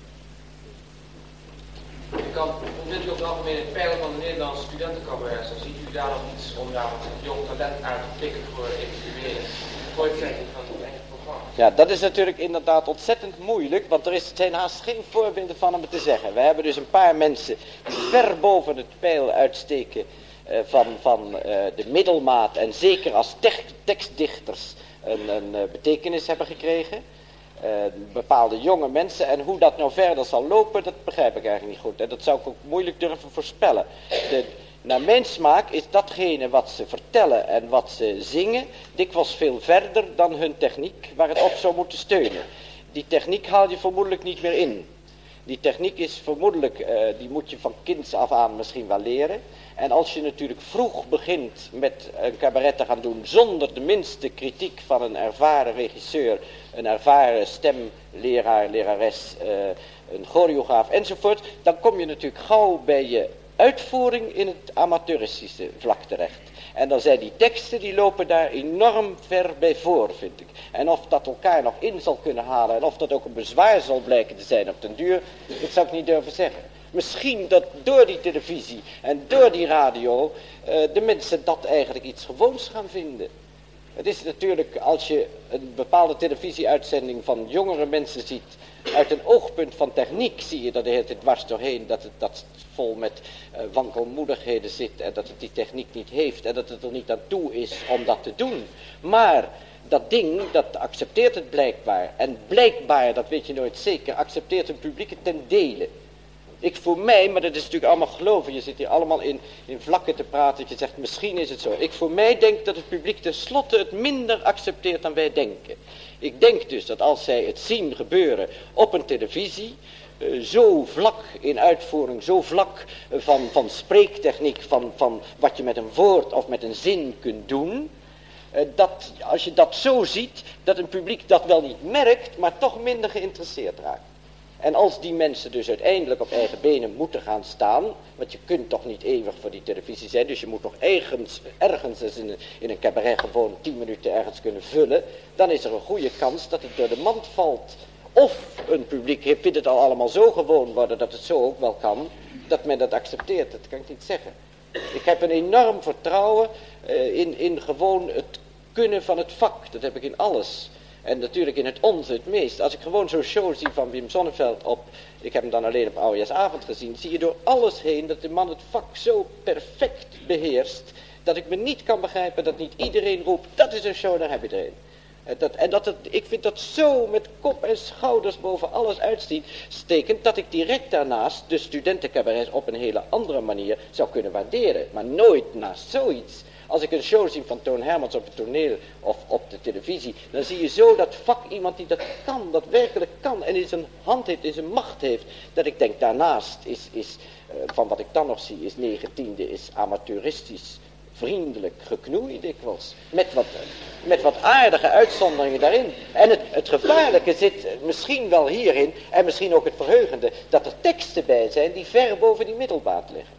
Je kan ontwikkelen op het algemeen het peilen van de Nederlandse studentencabarets. Dan ziet u daar nog iets om daar een jong talent uit te pikken voor eventuele voortzetting van het eigen programma. Ja, dat is natuurlijk inderdaad ontzettend moeilijk, want er is, zijn haast geen voorbeelden van om het te zeggen. We hebben dus een paar mensen die ver boven het peil uitsteken uh, van, van uh, de middelmaat en zeker als tek- tekstdichters een, een uh, betekenis hebben gekregen. Uh, bepaalde jonge mensen en hoe dat nou verder zal lopen, dat begrijp ik eigenlijk niet goed. En dat zou ik ook moeilijk durven voorspellen. De, naar mijn smaak is datgene wat ze vertellen en wat ze zingen dikwijls veel verder dan hun techniek waar het op zou moeten steunen. Die techniek haal je vermoedelijk niet meer in. Die techniek is vermoedelijk, uh, die moet je van kinds af aan misschien wel leren. En als je natuurlijk vroeg begint met een cabaret te gaan doen zonder de minste kritiek van een ervaren regisseur, een ervaren stemleraar, lerares, uh, een choreograaf enzovoort, dan kom je natuurlijk gauw bij je uitvoering in het amateuristische vlak terecht. En dan zijn die teksten, die lopen daar enorm ver bij voor, vind ik. En of dat elkaar nog in zal kunnen halen en of dat ook een bezwaar zal blijken te zijn op den duur, dat zou ik niet durven zeggen. Misschien dat door die televisie en door die radio uh, de mensen dat eigenlijk iets gewoons gaan vinden. Het is natuurlijk, als je een bepaalde televisieuitzending van jongere mensen ziet, uit een oogpunt van techniek zie je dat de hele tijd dwars doorheen, dat het, dat het vol met uh, wankelmoedigheden zit en dat het die techniek niet heeft en dat het er niet aan toe is om dat te doen. Maar dat ding, dat accepteert het blijkbaar. En blijkbaar, dat weet je nooit zeker, accepteert een publiek het ten dele. Ik voor mij, maar dat is natuurlijk allemaal geloven, je zit hier allemaal in, in vlakken te praten, dat je zegt misschien is het zo. Ik voor mij denk dat het publiek tenslotte het minder accepteert dan wij denken. Ik denk dus dat als zij het zien gebeuren op een televisie, uh, zo vlak in uitvoering, zo vlak uh, van, van spreektechniek, van, van wat je met een woord of met een zin kunt doen, uh, dat als je dat zo ziet, dat een publiek dat wel niet merkt, maar toch minder geïnteresseerd raakt. En als die mensen dus uiteindelijk op eigen benen moeten gaan staan, want je kunt toch niet eeuwig voor die televisie zijn, dus je moet nog ergens, ergens eens in een, in een cabaret gewoon tien minuten ergens kunnen vullen, dan is er een goede kans dat het door de mand valt. Of een publiek vindt het al allemaal zo gewoon worden dat het zo ook wel kan, dat men dat accepteert, dat kan ik niet zeggen. Ik heb een enorm vertrouwen uh, in, in gewoon het kunnen van het vak, dat heb ik in alles. En natuurlijk in het onze het meest. Als ik gewoon zo'n show zie van Wim Sonneveld op, ik heb hem dan alleen op Oudejaarsavond gezien, zie je door alles heen dat de man het vak zo perfect beheerst, dat ik me niet kan begrijpen dat niet iedereen roept, dat is een show, daar heb je er een. En, dat, en dat het, ik vind dat zo met kop en schouders boven alles uitstiet, stekend dat ik direct daarnaast de studentencabarets op een hele andere manier zou kunnen waarderen. Maar nooit naast zoiets. Als ik een show zie van Toon Hermans op het toneel of op de televisie, dan zie je zo dat vak iemand die dat kan, dat werkelijk kan en in zijn hand heeft, in zijn macht heeft, dat ik denk daarnaast is, is uh, van wat ik dan nog zie, is negentiende, is amateuristisch, vriendelijk, geknoeid dikwijls, met wat, met wat aardige uitzonderingen daarin. En het, het gevaarlijke zit misschien wel hierin, en misschien ook het verheugende, dat er teksten bij zijn die ver boven die middelmaat liggen.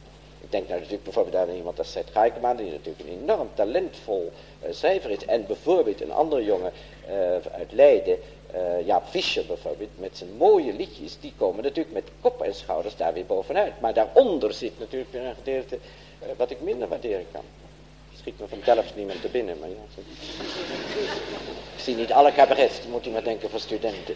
Ik denk nou natuurlijk bijvoorbeeld aan iemand als Seth Geikema, die natuurlijk een enorm talentvol uh, schrijver is. En bijvoorbeeld een andere jongen uh, uit Leiden, uh, Jaap Fischer bijvoorbeeld, met zijn mooie liedjes, die komen natuurlijk met kop en schouders daar weer bovenuit. Maar daaronder zit natuurlijk weer een gedeelte uh, wat ik minder waarderen kan. schiet me van Delft niemand te binnen. Maar ja, ik zie niet alle cabarets, dan moet u maar denken voor studenten.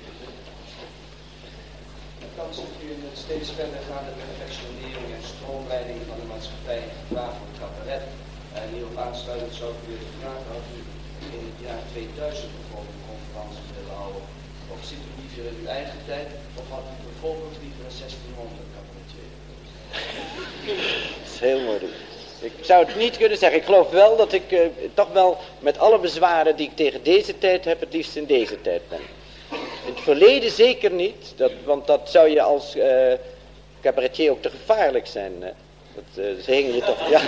De kans dat u in het steeds verder gaande perfectionering en stroomleiding van de maatschappij en gevaar van het cabaret. En hierop aansluitend zou ik u willen vragen of u in het jaar tweeduizend bijvoorbeeld conferenties willen houden. Of zit u liever in uw eigen tijd, of had u bijvoorbeeld liever een zestienhonderd cabaretier? Dat is heel moeilijk. Ik zou het niet kunnen zeggen. Ik geloof wel dat ik uh, toch wel met alle bezwaren die ik tegen deze tijd heb, het liefst in deze tijd ben. In het verleden zeker niet, dat, want dat zou je als uh, cabaretier ook te gevaarlijk zijn. Hè? Dat, uh, ze hingen je toch, ja.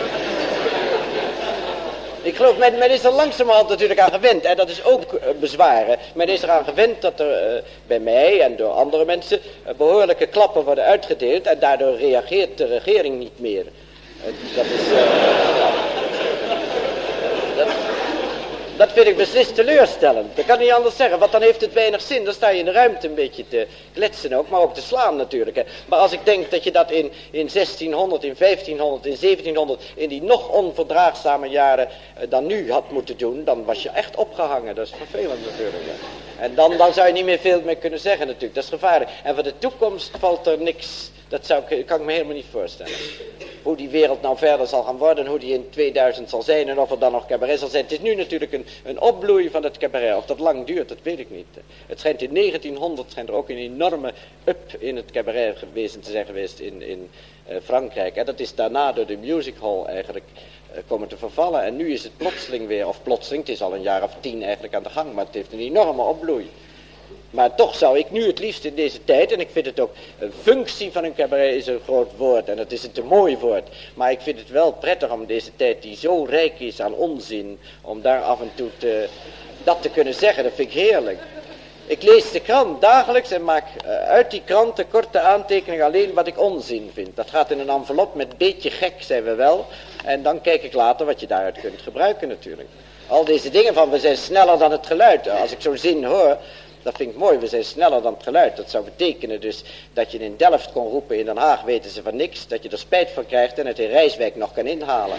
Ik geloof, men, men is er langzamerhand natuurlijk aan gewend. En dat is ook uh, bezwaren. Men is eraan gewend dat er uh, bij mij en door andere mensen uh, behoorlijke klappen worden uitgedeeld. En daardoor reageert de regering niet meer. Uh, dat is... Uh, dat, dat vind ik beslist teleurstellend. Dat kan niet anders zeggen, want dan heeft het weinig zin. Dan sta je in de ruimte een beetje te kletsen ook, maar ook te slaan natuurlijk. Hè. Maar als ik denk dat je dat in, in zestienhonderd, in vijftienhonderd, in zeventienhonderd, in die nog onverdraagzame jaren uh, dan nu had moeten doen, dan was je echt opgehangen. Dat is vervelend natuurlijk. Hè. En dan, dan zou je niet meer veel meer kunnen zeggen natuurlijk. Dat is gevaarlijk. En voor de toekomst valt er niks. Dat zou ik, kan ik me helemaal niet voorstellen. Hoe die wereld nou verder zal gaan worden, hoe die in tweeduizend zal zijn en of er dan nog cabaret zal zijn. Het is nu natuurlijk een, een opbloei van het cabaret. Of dat lang duurt, dat weet ik niet. Het schijnt in negentienhonderd schijnt er ook een enorme up in het cabaretwezen te zijn geweest in, in uh, Frankrijk. En dat is daarna door de music hall eigenlijk uh, komen te vervallen. En nu is het plotseling weer, of plotseling, het is al een jaar of tien eigenlijk aan de gang, maar het heeft een enorme opbloei. Maar toch zou ik nu het liefst in deze tijd, en ik vind het ook, een functie van een cabaret is een groot woord, en dat is een te mooi woord. Maar ik vind het wel prettig om deze tijd die zo rijk is aan onzin, om daar af en toe te, dat te kunnen zeggen, dat vind ik heerlijk. Ik lees de krant dagelijks en maak uh, uit die krant de korte aantekening alleen wat ik onzin vind. Dat gaat in een envelop met beetje gek, zijn we wel. En dan kijk ik later wat je daaruit kunt gebruiken natuurlijk. Al deze dingen van we zijn sneller dan het geluid. Als ik zo'n zin hoor, dat vind ik mooi, we zijn sneller dan het geluid. Dat zou betekenen dus dat je in Delft kon roepen, in Den Haag weten ze van niks. Dat je er spijt van krijgt en het in Rijswijk nog kan inhalen.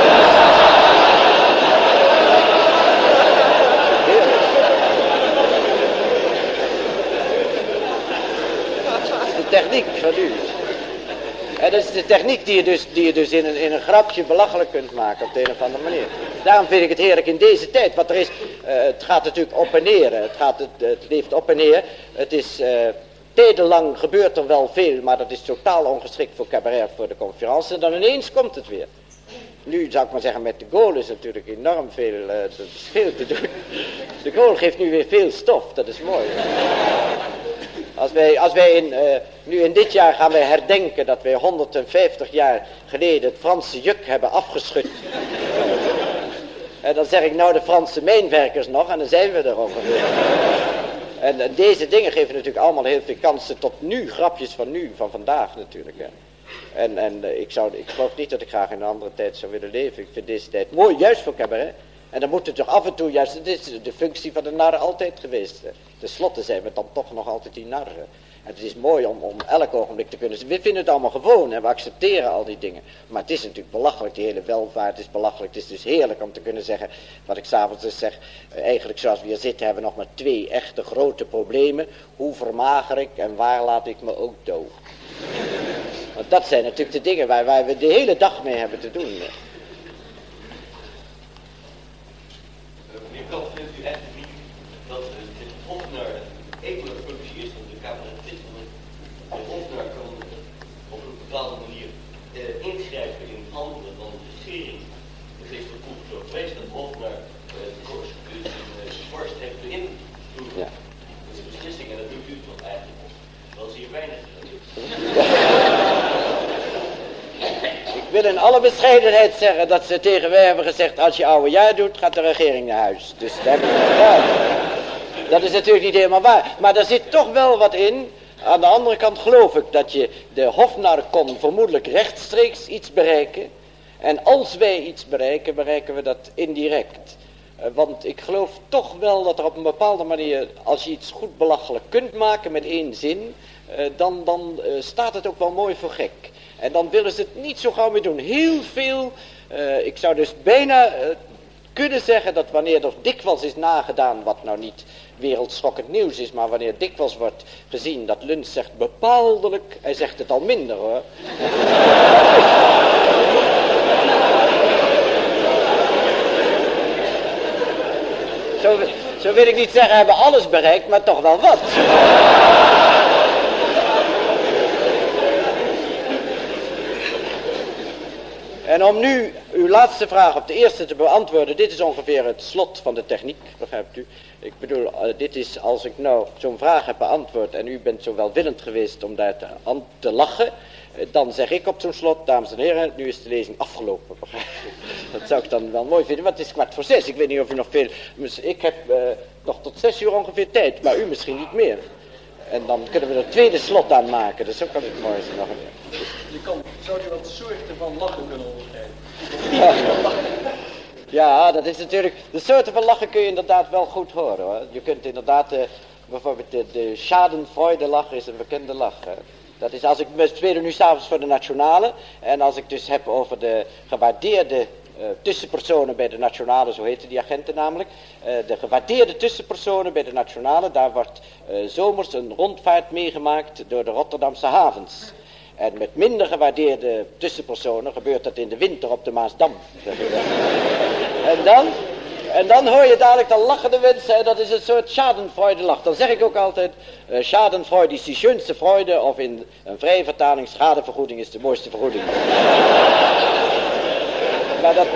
De techniek van u. En dat is de techniek die je dus, die je dus in, een, in een grapje belachelijk kunt maken op de een of andere manier. Daarom vind ik het heerlijk in deze tijd. Wat er is, uh, het gaat natuurlijk op en neer. Het, gaat, het, het leeft op en neer. Het is uh, tijdenlang gebeurt er wel veel, maar dat is totaal ongeschikt voor cabaret, voor de conferentie. En dan ineens komt het weer. Nu zou ik maar zeggen, met de Gaulle is natuurlijk enorm veel, uh, dat is veel te doen. De Gaulle geeft nu weer veel stof, dat is mooi. Als wij, als wij in, uh, nu in dit jaar gaan wij herdenken dat wij honderdvijftig jaar geleden het Franse juk hebben afgeschud. En dan zeg ik nou de Franse mijnwerkers nog en dan zijn we er ongeveer. En, en deze dingen geven natuurlijk allemaal heel veel kansen tot nu, grapjes van nu, van vandaag natuurlijk. Hè. En, en uh, ik, zou, ik geloof niet dat ik graag in een andere tijd zou willen leven. Ik vind deze tijd mooi, juist voor cabaret. En dan moet het toch af en toe juist, dit is de functie van de narren altijd geweest. Ten slotte zijn we dan toch nog altijd die narren. En het is mooi om, om elk ogenblik te kunnen, we vinden het allemaal gewoon en we accepteren al die dingen. Maar het is natuurlijk belachelijk, die hele welvaart is belachelijk. Het is dus heerlijk om te kunnen zeggen, wat ik s'avonds dus zeg, eigenlijk zoals we hier zitten hebben we nog maar twee echte grote problemen. Hoe vermager ik en waar laat ik me ook dood? Want dat zijn natuurlijk de dingen waar, waar we de hele dag mee hebben te doen. Meneer Kant, vindt u eigenlijk niet dat het Hofnar evenlijk functie is van de cabaretist? De Hofnar kan op een bepaalde manier uh, ingrijpen in handelen van de regering. Het is vroeger zo geweest dat Hofnar uh, schorst heeft beïnvloed. Ja. Dat is een beslissing en dat doet u toch eigenlijk wel zeer weinig. Ik wil in alle bescheidenheid zeggen dat ze tegen mij hebben gezegd, als je oude jaar doet, gaat de regering naar huis. Dus dat hebben we gedaan. Dat is natuurlijk niet helemaal waar. Maar er zit toch wel wat in. Aan de andere kant geloof ik dat je de Hofnar kon vermoedelijk rechtstreeks iets bereiken. En als wij iets bereiken, bereiken we dat indirect. Uh, want ik geloof toch wel dat er op een bepaalde manier, als je iets goed belachelijk kunt maken met één zin, uh, dan, dan uh, staat het ook wel mooi voor gek. En dan willen ze het niet zo gauw meer doen. Heel veel Uh, ik zou dus bijna uh, kunnen zeggen dat wanneer er dikwijls is nagedaan, wat nou niet wereldschokkend nieuws is, maar wanneer dikwijls wordt gezien dat Luns zegt bepaaldelijk, hij zegt het al minder hoor. zo, zo wil ik niet zeggen, we hebben alles bereikt, maar toch wel wat. En om nu uw laatste vraag op de eerste te beantwoorden, dit is ongeveer het slot van de techniek, begrijpt u? Ik bedoel, uh, dit is als ik nou zo'n vraag heb beantwoord en u bent zo welwillend geweest om daar te, aan te lachen, uh, dan zeg ik op zo'n slot, dames en heren, nu is de lezing afgelopen, begrijpt u? Dat zou ik dan wel mooi vinden, want het is kwart voor zes. Ik weet niet of u nog veel, ik heb uh, nog tot zes uur ongeveer tijd, maar u misschien niet meer. En dan kunnen we er een tweede slot aan maken, dus zo kan het mooi zijn nog een keer. Je kan, zou je wat soorten van lachen kunnen onderscheiden? Ja. Ja, dat is natuurlijk, de soorten van lachen kun je inderdaad wel goed horen hoor. Je kunt inderdaad, uh, bijvoorbeeld de, de schadenfreude lach is een bekende lach. Hè. Dat is als ik, we spelen nu s'avonds voor de Nationale, en als ik dus heb over de gewaardeerde Uh, tussenpersonen bij de Nationale, zo heten die agenten namelijk. Uh, de gewaardeerde tussenpersonen bij de Nationale, daar wordt uh, zomers een rondvaart meegemaakt door de Rotterdamse havens. En met minder gewaardeerde tussenpersonen gebeurt dat in de winter op de Maasdam. en, dan, en dan hoor je dadelijk dan lachen de mensen, dat is een soort schadenfreude lach. Dan zeg ik ook altijd, uh, schadenfreude is die schönste freude, of in een vrije vertaling, schadevergoeding is de mooiste vergoeding. Maar dat...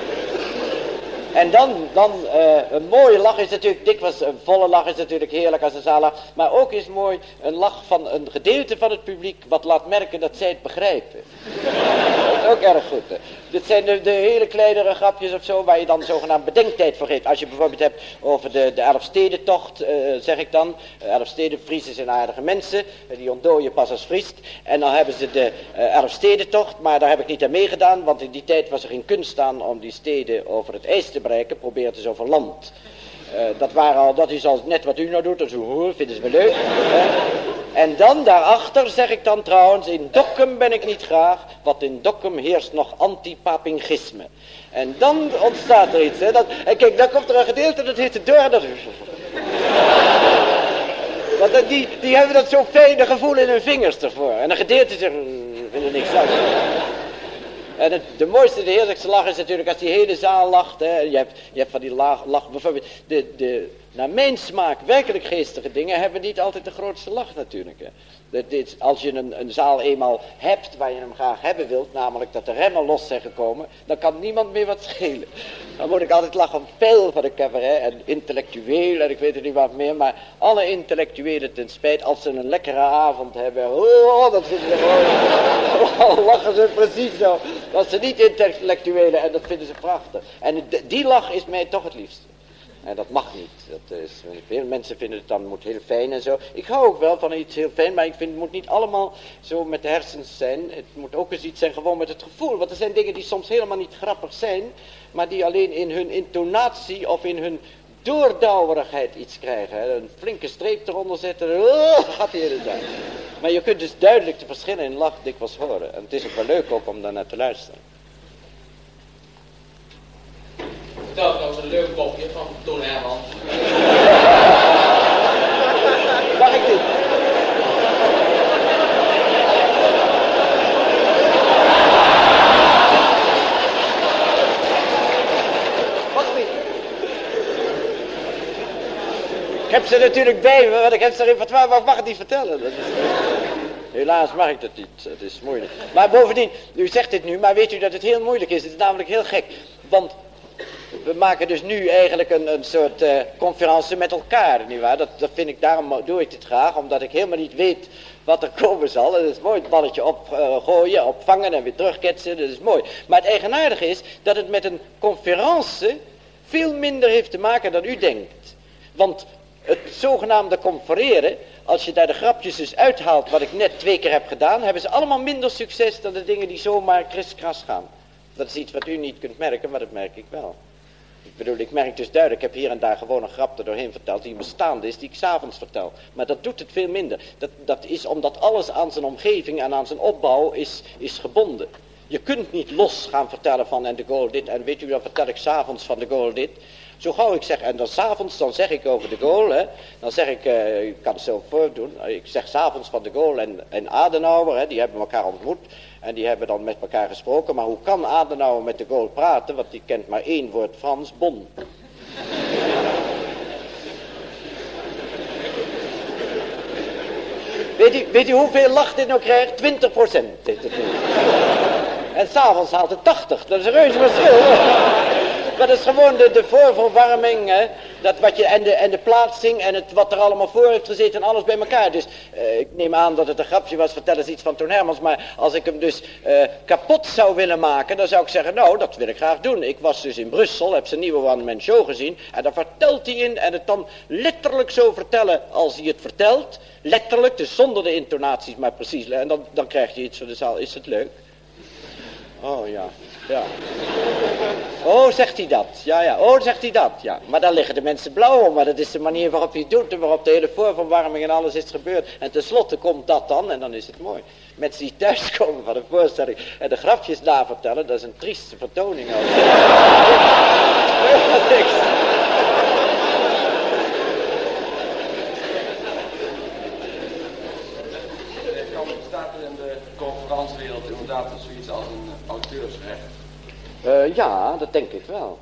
En dan, dan uh, een mooie lach is natuurlijk dikwijls, een volle lach is natuurlijk heerlijk als een zaal. Maar ook is mooi een lach van een gedeelte van het publiek wat laat merken dat zij het begrijpen. Dat is ook erg goed. Hè. Dit zijn de, de hele kleinere grapjes of zo waar je dan zogenaamd bedenktijd voor geeft. Als je bijvoorbeeld hebt over de, de Elfstedentocht, uh, zeg ik dan. Uh, Elfsteden, Friesen zijn aardige mensen. Uh, die ontdooien pas als Friest. En dan hebben ze de uh, Elfstedentocht, maar daar heb ik niet aan meegedaan. Want in die tijd was er geen kunst aan om die steden over het ijs te bereiken, probeert dus over land. Uh, dat, waren al, dat is al net wat u nou doet, dus hoe vinden ze me leuk. Uh, en dan daarachter zeg ik dan trouwens, in Dokkum ben ik niet graag, want in Dokkum heerst nog antipapingisme. En dan ontstaat er iets. Hè, dat, en kijk, dan komt er een gedeelte, dat heet de deur. Dat... Want die, die hebben dat zo fijne gevoel in hun vingers ervoor. En een gedeelte zegt, vinden niks uit. En het, de mooiste, de heerlijkste lach is natuurlijk als die hele zaal lacht. Hè. Je, hebt, je hebt van die lach, lach bijvoorbeeld, de, de, naar mijn smaak werkelijk geestige dingen hebben niet altijd de grootste lach natuurlijk. Hè. Dat dit, als je een, een zaal eenmaal hebt waar je hem graag hebben wilt, namelijk dat de remmen los zijn gekomen, dan kan niemand meer wat schelen. Dan moet ik altijd lachen om veel van de cabaret en intellectueel en ik weet het niet wat meer, maar alle intellectuelen ten spijt, als ze een lekkere avond hebben, oh, dat vinden ze gewoon, oh, lachen ze precies zo. Dat ze niet intellectuelen en dat vinden ze prachtig. En die lach is mij toch het liefste. En dat mag niet. Dat is, veel mensen vinden het dan moet heel fijn en zo. Ik hou ook wel van iets heel fijn, maar ik vind het moet niet allemaal zo met de hersens zijn. Het moet ook eens iets zijn gewoon met het gevoel. Want er zijn dingen die soms helemaal niet grappig zijn, maar die alleen in hun intonatie of in hun doordouwerigheid iets krijgen. Hè. Een flinke streep eronder zetten, oh, gaat die hele tijd. Maar je kunt dus duidelijk de verschillen in lach dikwijls horen. En het is ook wel leuk ook om daar naar te luisteren. Vertel nou eens een leuk kopje van Toon Herman. Mag ik dit? Mag niet. Ik heb ze natuurlijk bij me, want ik heb ze erin vertrouwen, maar ik mag het niet vertellen. Dat is... Helaas mag ik dat niet, dat is moeilijk. Maar bovendien, u zegt dit nu, maar weet u dat het heel moeilijk is. Het is namelijk heel gek, want... We maken dus nu eigenlijk een, een soort uh, conferentie met elkaar, nietwaar? Dat, dat vind ik, daarom doe ik dit graag, omdat ik helemaal niet weet wat er komen zal. Het is mooi, het balletje opgooien, uh, opvangen en weer terugketsen, dat is mooi. Maar het eigenaardige is dat het met een conferentie veel minder heeft te maken dan u denkt. Want het zogenaamde confereren, als je daar de grapjes dus uithaalt, wat ik net twee keer heb gedaan, hebben ze allemaal minder succes dan de dingen die zomaar kriskras gaan. Dat is iets wat u niet kunt merken, maar dat merk ik wel. Ik bedoel, ik merk dus duidelijk, ik heb hier en daar gewoon een grap er doorheen verteld die bestaande is, die ik 's avonds vertel. Maar dat doet het veel minder. Dat, dat is omdat alles aan zijn omgeving en aan zijn opbouw is, is gebonden. Je kunt niet los gaan vertellen van en de Gaulle dit en weet u, dan vertel ik 's avonds van de Gaulle dit. Zo gauw ik zeg, en dan 's avonds, dan zeg ik over de Gaulle, hè, dan zeg ik, uh, ik kan het zo voordoen, ik zeg 's avonds van de Gaulle en, en Adenauer, hè, die hebben elkaar ontmoet en die hebben dan met elkaar gesproken, maar hoe kan Adenauer met de Gaulle praten, want die kent maar één woord Frans, bon. Weet u, weet u hoeveel lach dit nou krijgt? twintig procent. En s'avonds haalt het tachtig, dat is een reuze verschil. Maar dat is gewoon de, de voorverwarming, hè? Dat wat je, en, de, en de plaatsing en het, wat er allemaal voor heeft gezeten en alles bij elkaar. Dus uh, ik neem aan dat het een grapje was, vertel eens iets van Toon Hermans. Maar als ik hem dus uh, kapot zou willen maken, dan zou ik zeggen, nou, dat wil ik graag doen. Ik was dus in Brussel, heb zijn nieuwe One Man Show gezien. En daar vertelt hij in en het dan letterlijk zo vertellen als hij het vertelt. Letterlijk, dus zonder de intonaties, maar precies. En dan, dan krijg je iets van de zaal. Is het leuk? Oh ja, ja. Oh, zegt hij dat? Ja, ja. Oh, zegt hij dat? Ja. Maar daar liggen de mensen blauw om. Maar dat is de manier waarop hij het doet. En waarop de hele voorverwarming en alles is gebeurd. En tenslotte komt dat dan. En dan is het mooi. Mensen die thuiskomen van de voorstelling. En de grapjes navertellen. Dat is een trieste vertoning. Bestaat er in de conferentiewereld inderdaad zoiets als een auteursrecht? Uh, ja, dat denk ik wel.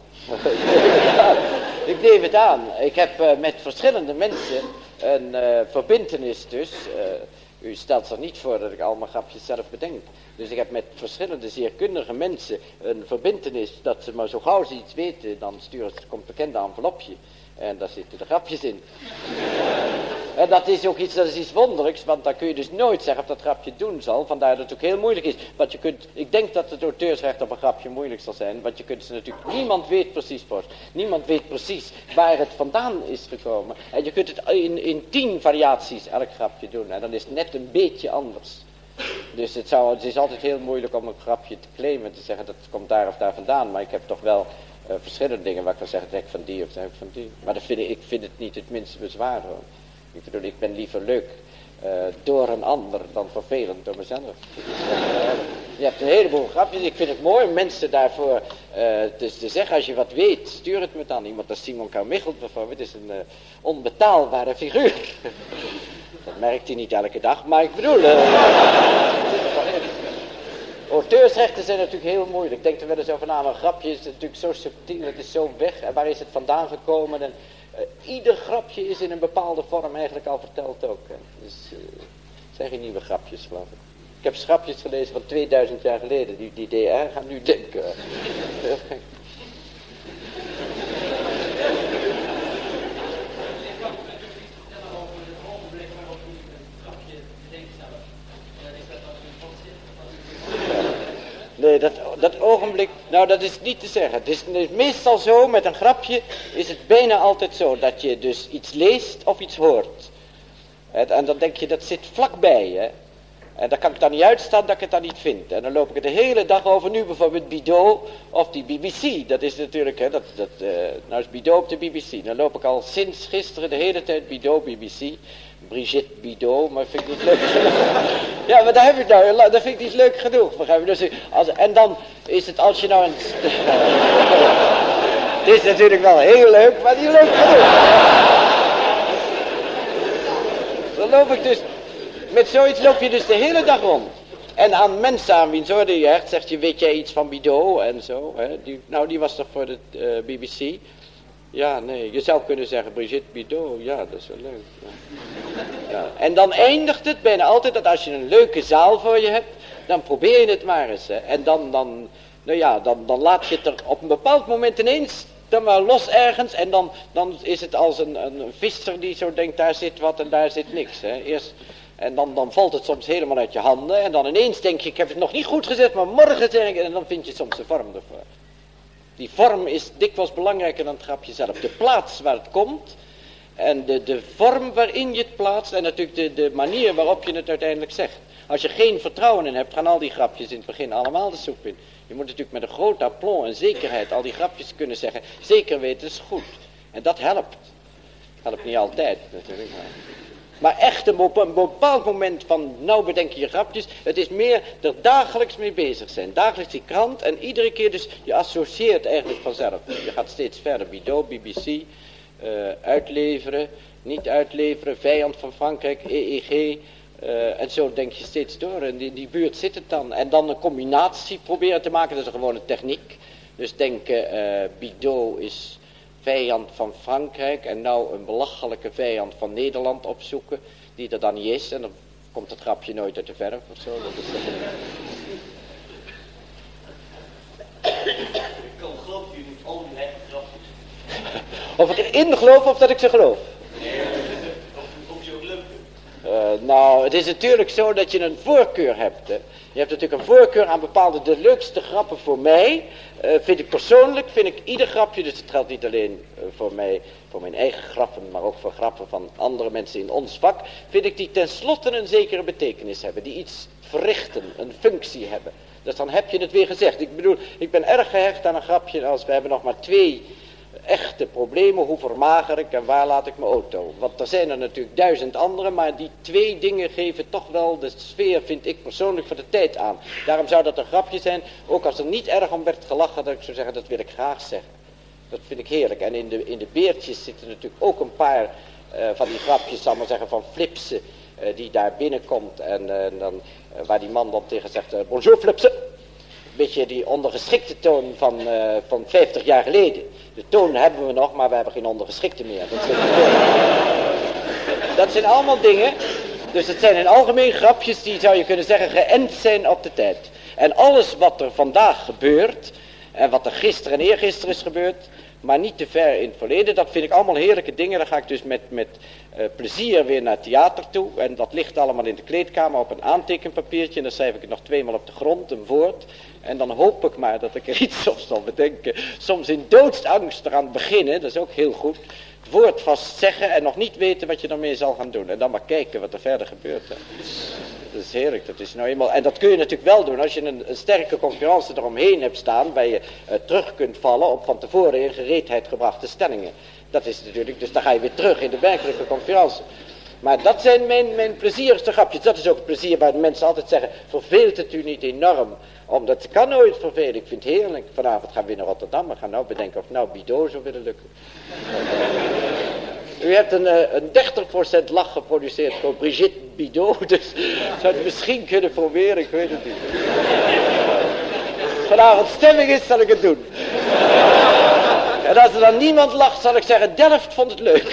Ik neem het aan. Ik heb uh, met verschillende mensen een uh, verbintenis dus. Uh, u stelt zich niet voor dat ik allemaal grapjes zelf bedenk. Dus ik heb met verschillende zeer kundige mensen een verbintenis dat ze maar zo gauw ze iets weten, dan sturen ze, komt een bekende envelopje. En daar zitten de grapjes in. En dat is ook iets, dat is iets wonderlijks, want dan kun je dus nooit zeggen of dat grapje doen zal. Vandaar dat het ook heel moeilijk is. Want je kunt, ik denk dat het auteursrecht op een grapje moeilijk zal zijn. Want je kunt ze natuurlijk, niemand weet precies voor. Niemand weet precies waar het vandaan is gekomen. En je kunt het in, in tien variaties elk grapje doen. En dan is het net een beetje anders. Dus het, zou, het is altijd heel moeilijk om een grapje te claimen. Te zeggen dat het komt daar of daar vandaan. Maar ik heb toch wel uh, verschillende dingen waar ik kan zeggen, zeg ik van die of zeg ik van die. Maar dat vind ik, ik vind het niet het minste bezwaar hoor. Ik bedoel, ik ben liever leuk uh, door een ander dan vervelend door mezelf. Je hebt een heleboel grapjes. Ik vind het mooi om mensen daarvoor uh, dus te zeggen, als je wat weet, stuur het me dan. Iemand als Simon Carmichelt bijvoorbeeld is een uh, onbetaalbare figuur. Dat merkt hij niet elke dag, maar ik bedoel... Uh, auteursrechten zijn natuurlijk heel moeilijk. Ik denk er wel eens over na, maar een grapje is natuurlijk zo subtiel, het is zo weg. En waar is het vandaan gekomen? En, uh, ieder grapje is in een bepaalde vorm eigenlijk al verteld ook. Hè. Dus uh, het zijn geen nieuwe grapjes, geloof ik. Ik heb grapjes gelezen van tweeduizend jaar geleden. Die, die D R gaan nu denken. Heel gek. Nee, dat, dat ogenblik, nou dat is niet te zeggen. Het is, het is meestal zo, met een grapje is het bijna altijd zo dat je dus iets leest of iets hoort. En, en dan denk je, dat zit vlakbij, hè. En dan kan ik dan niet uitstaan dat ik het dan niet vind. En dan loop ik het de hele dag over, nu bijvoorbeeld Bidot of die B B C. Dat is natuurlijk, hè, dat, dat, uh, nou is Bidot op de B B C. Dan loop ik al sinds gisteren de hele tijd Bidot, B B C. Brigitte Bidot, maar vind ik niet leuk genoeg. Ja, maar daar heb ik nou, dat vind ik niet leuk genoeg. Begrijp je? Dus als, en dan is het, als je nou een... Het is natuurlijk wel heel leuk, maar niet leuk genoeg. Dan loop ik dus... Met zoiets loop je dus de hele dag rond. En aan mensen aan wiens orde je hecht, zegt je, weet jij iets van Bidot en zo. Hè? Die, nou, die was toch voor de uh, B B C. Ja, nee, je zou kunnen zeggen Brigitte Bidot, ja, dat is wel leuk. Ja. Ja. En dan eindigt het bijna altijd dat als je een leuke zaal voor je hebt, dan probeer je het maar eens. Hè. En dan, dan, nou ja, dan, dan laat je het er op een bepaald moment ineens dan maar los ergens. En dan, dan is het als een, een visser die zo denkt, daar zit wat en daar zit niks. Hè. Eerst... En dan, dan valt het soms helemaal uit je handen. En dan ineens denk je, ik heb het nog niet goed gezet, maar morgen zeg ik... En dan vind je soms de vorm ervoor. Die vorm is dikwijls belangrijker dan het grapje zelf. De plaats waar het komt. En de, de vorm waarin je het plaatst. En natuurlijk de, de manier waarop je het uiteindelijk zegt. Als je geen vertrouwen in hebt, gaan al die grapjes in het begin allemaal de soep in. Je moet natuurlijk met een groot aplomb en zekerheid al die grapjes kunnen zeggen. Zeker weten is goed. En dat helpt. Helpt niet altijd natuurlijk, maar... Maar echt een, op een bepaald moment van, nou bedenk je je grapjes. Het is meer er dagelijks mee bezig zijn. Dagelijks die krant en iedere keer dus, je associeert eigenlijk vanzelf. Je gaat steeds verder, Bidault, B B C, uh, uitleveren, niet uitleveren, vijand van Frankrijk, E E G. Uh, en zo denk je steeds door. En in die buurt zit het dan. En dan een combinatie proberen te maken, dat is gewoon een techniek. Dus denken, uh, Bidault is vijand van Frankrijk en nou een belachelijke vijand van Nederland opzoeken, die er dan niet is. En dan komt het grapje nooit uit de verf of zo. Dat is Ik kan geloven jullie niet al die eigen grapjes. Of ik erin geloof of dat ik ze geloof. Nee, of, of je ook leuk vindt. Uh, nou, het is natuurlijk zo dat je een voorkeur hebt. Hè. Je hebt natuurlijk een voorkeur aan bepaalde, de leukste grappen voor mij. Uh, vind ik persoonlijk, vind ik ieder grapje, dus het geldt niet alleen uh, voor mij, voor mijn eigen grappen, maar ook voor grappen van andere mensen in ons vak. Vind ik die tenslotte een zekere betekenis hebben, die iets verrichten, een functie hebben. Dus dan heb je het weer gezegd. Ik bedoel, ik ben erg gehecht aan een grapje als we hebben nog maar twee echte problemen, hoe vermager ik en waar laat ik mijn auto. Want er zijn er natuurlijk duizend andere, maar die twee dingen geven toch wel de sfeer, vind ik persoonlijk, voor de tijd aan. Daarom zou dat een grapje zijn, ook als er niet erg om werd gelachen, dat ik zou zeggen, dat wil ik graag zeggen. Dat vind ik heerlijk. En in de, in de beertjes zitten natuurlijk ook een paar uh, van die grapjes, zal maar zeggen, van Flipsen, uh, die daar binnenkomt en uh, dan, uh, waar die man dan tegen zegt, uh, bonjour Flipsen. Beetje die ondergeschikte toon van, uh, van vijftig jaar geleden. De toon hebben we nog, maar we hebben geen ondergeschikte meer. Dat zijn, dat zijn allemaal dingen. Dus het zijn in algemeen grapjes die, zou je kunnen zeggen, geënt zijn op de tijd. En alles wat er vandaag gebeurt, en wat er gisteren en eergisteren is gebeurd, maar niet te ver in het verleden, dat vind ik allemaal heerlijke dingen. Dan ga ik dus met, met uh, plezier weer naar het theater toe. En dat ligt allemaal in de kleedkamer op een aantekenpapiertje. En dan schrijf ik het nog tweemaal op de grond, een woord. En dan hoop ik maar dat ik er iets op zal bedenken. Soms in doodsangst eraan beginnen, dat is ook heel goed. Het woord vast zeggen en nog niet weten wat je ermee zal gaan doen. En dan maar kijken wat er verder gebeurt. Hè. Dat is heerlijk, dat is nou eenmaal. En dat kun je natuurlijk wel doen als je een, een sterke concurrentie eromheen hebt staan, waar je uh, terug kunt vallen op van tevoren in gereedheid gebrachte stellingen. Dat is natuurlijk, dus dan ga je weer terug in de werkelijke concurrentie. Maar dat zijn mijn, mijn plezierigste grapjes. Dat is ook het plezier waar de mensen altijd zeggen, verveelt het u niet enorm? Omdat het kan nooit vervelen. Ik vind het heerlijk. Vanavond gaan we weer naar Rotterdam. We gaan nou bedenken of nou Bidault zou willen lukken. U hebt een, een dertig procent lach geproduceerd voor Brigitte Bidault. Dus zou het misschien kunnen proberen. Ik weet het niet. Als vanavond stemming is, zal ik het doen. En als er dan niemand lacht, zal ik zeggen, Delft vond het leuk.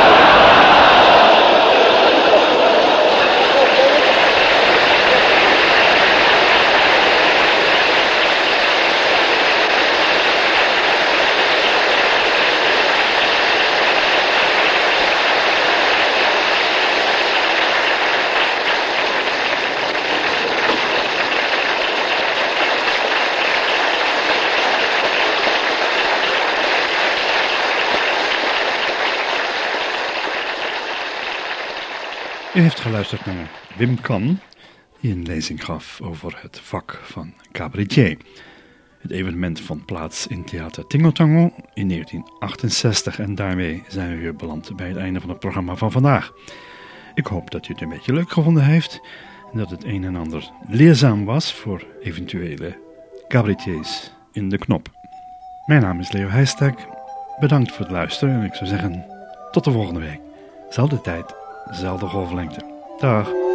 U heeft geluisterd naar Wim Kan, die een lezing gaf over het vak van cabaretier. Het evenement vond plaats in Theater Tingeltangel in negentien achtenzestig en daarmee zijn we weer beland bij het einde van het programma van vandaag. Ik hoop dat u het een beetje leuk gevonden heeft en dat het een en ander leerzaam was voor eventuele cabaretiers in de knop. Mijn naam is Leo Heijstek, bedankt voor het luisteren en ik zou zeggen tot de volgende week. Zelfde tijd. Zelfde golflengte. Dag.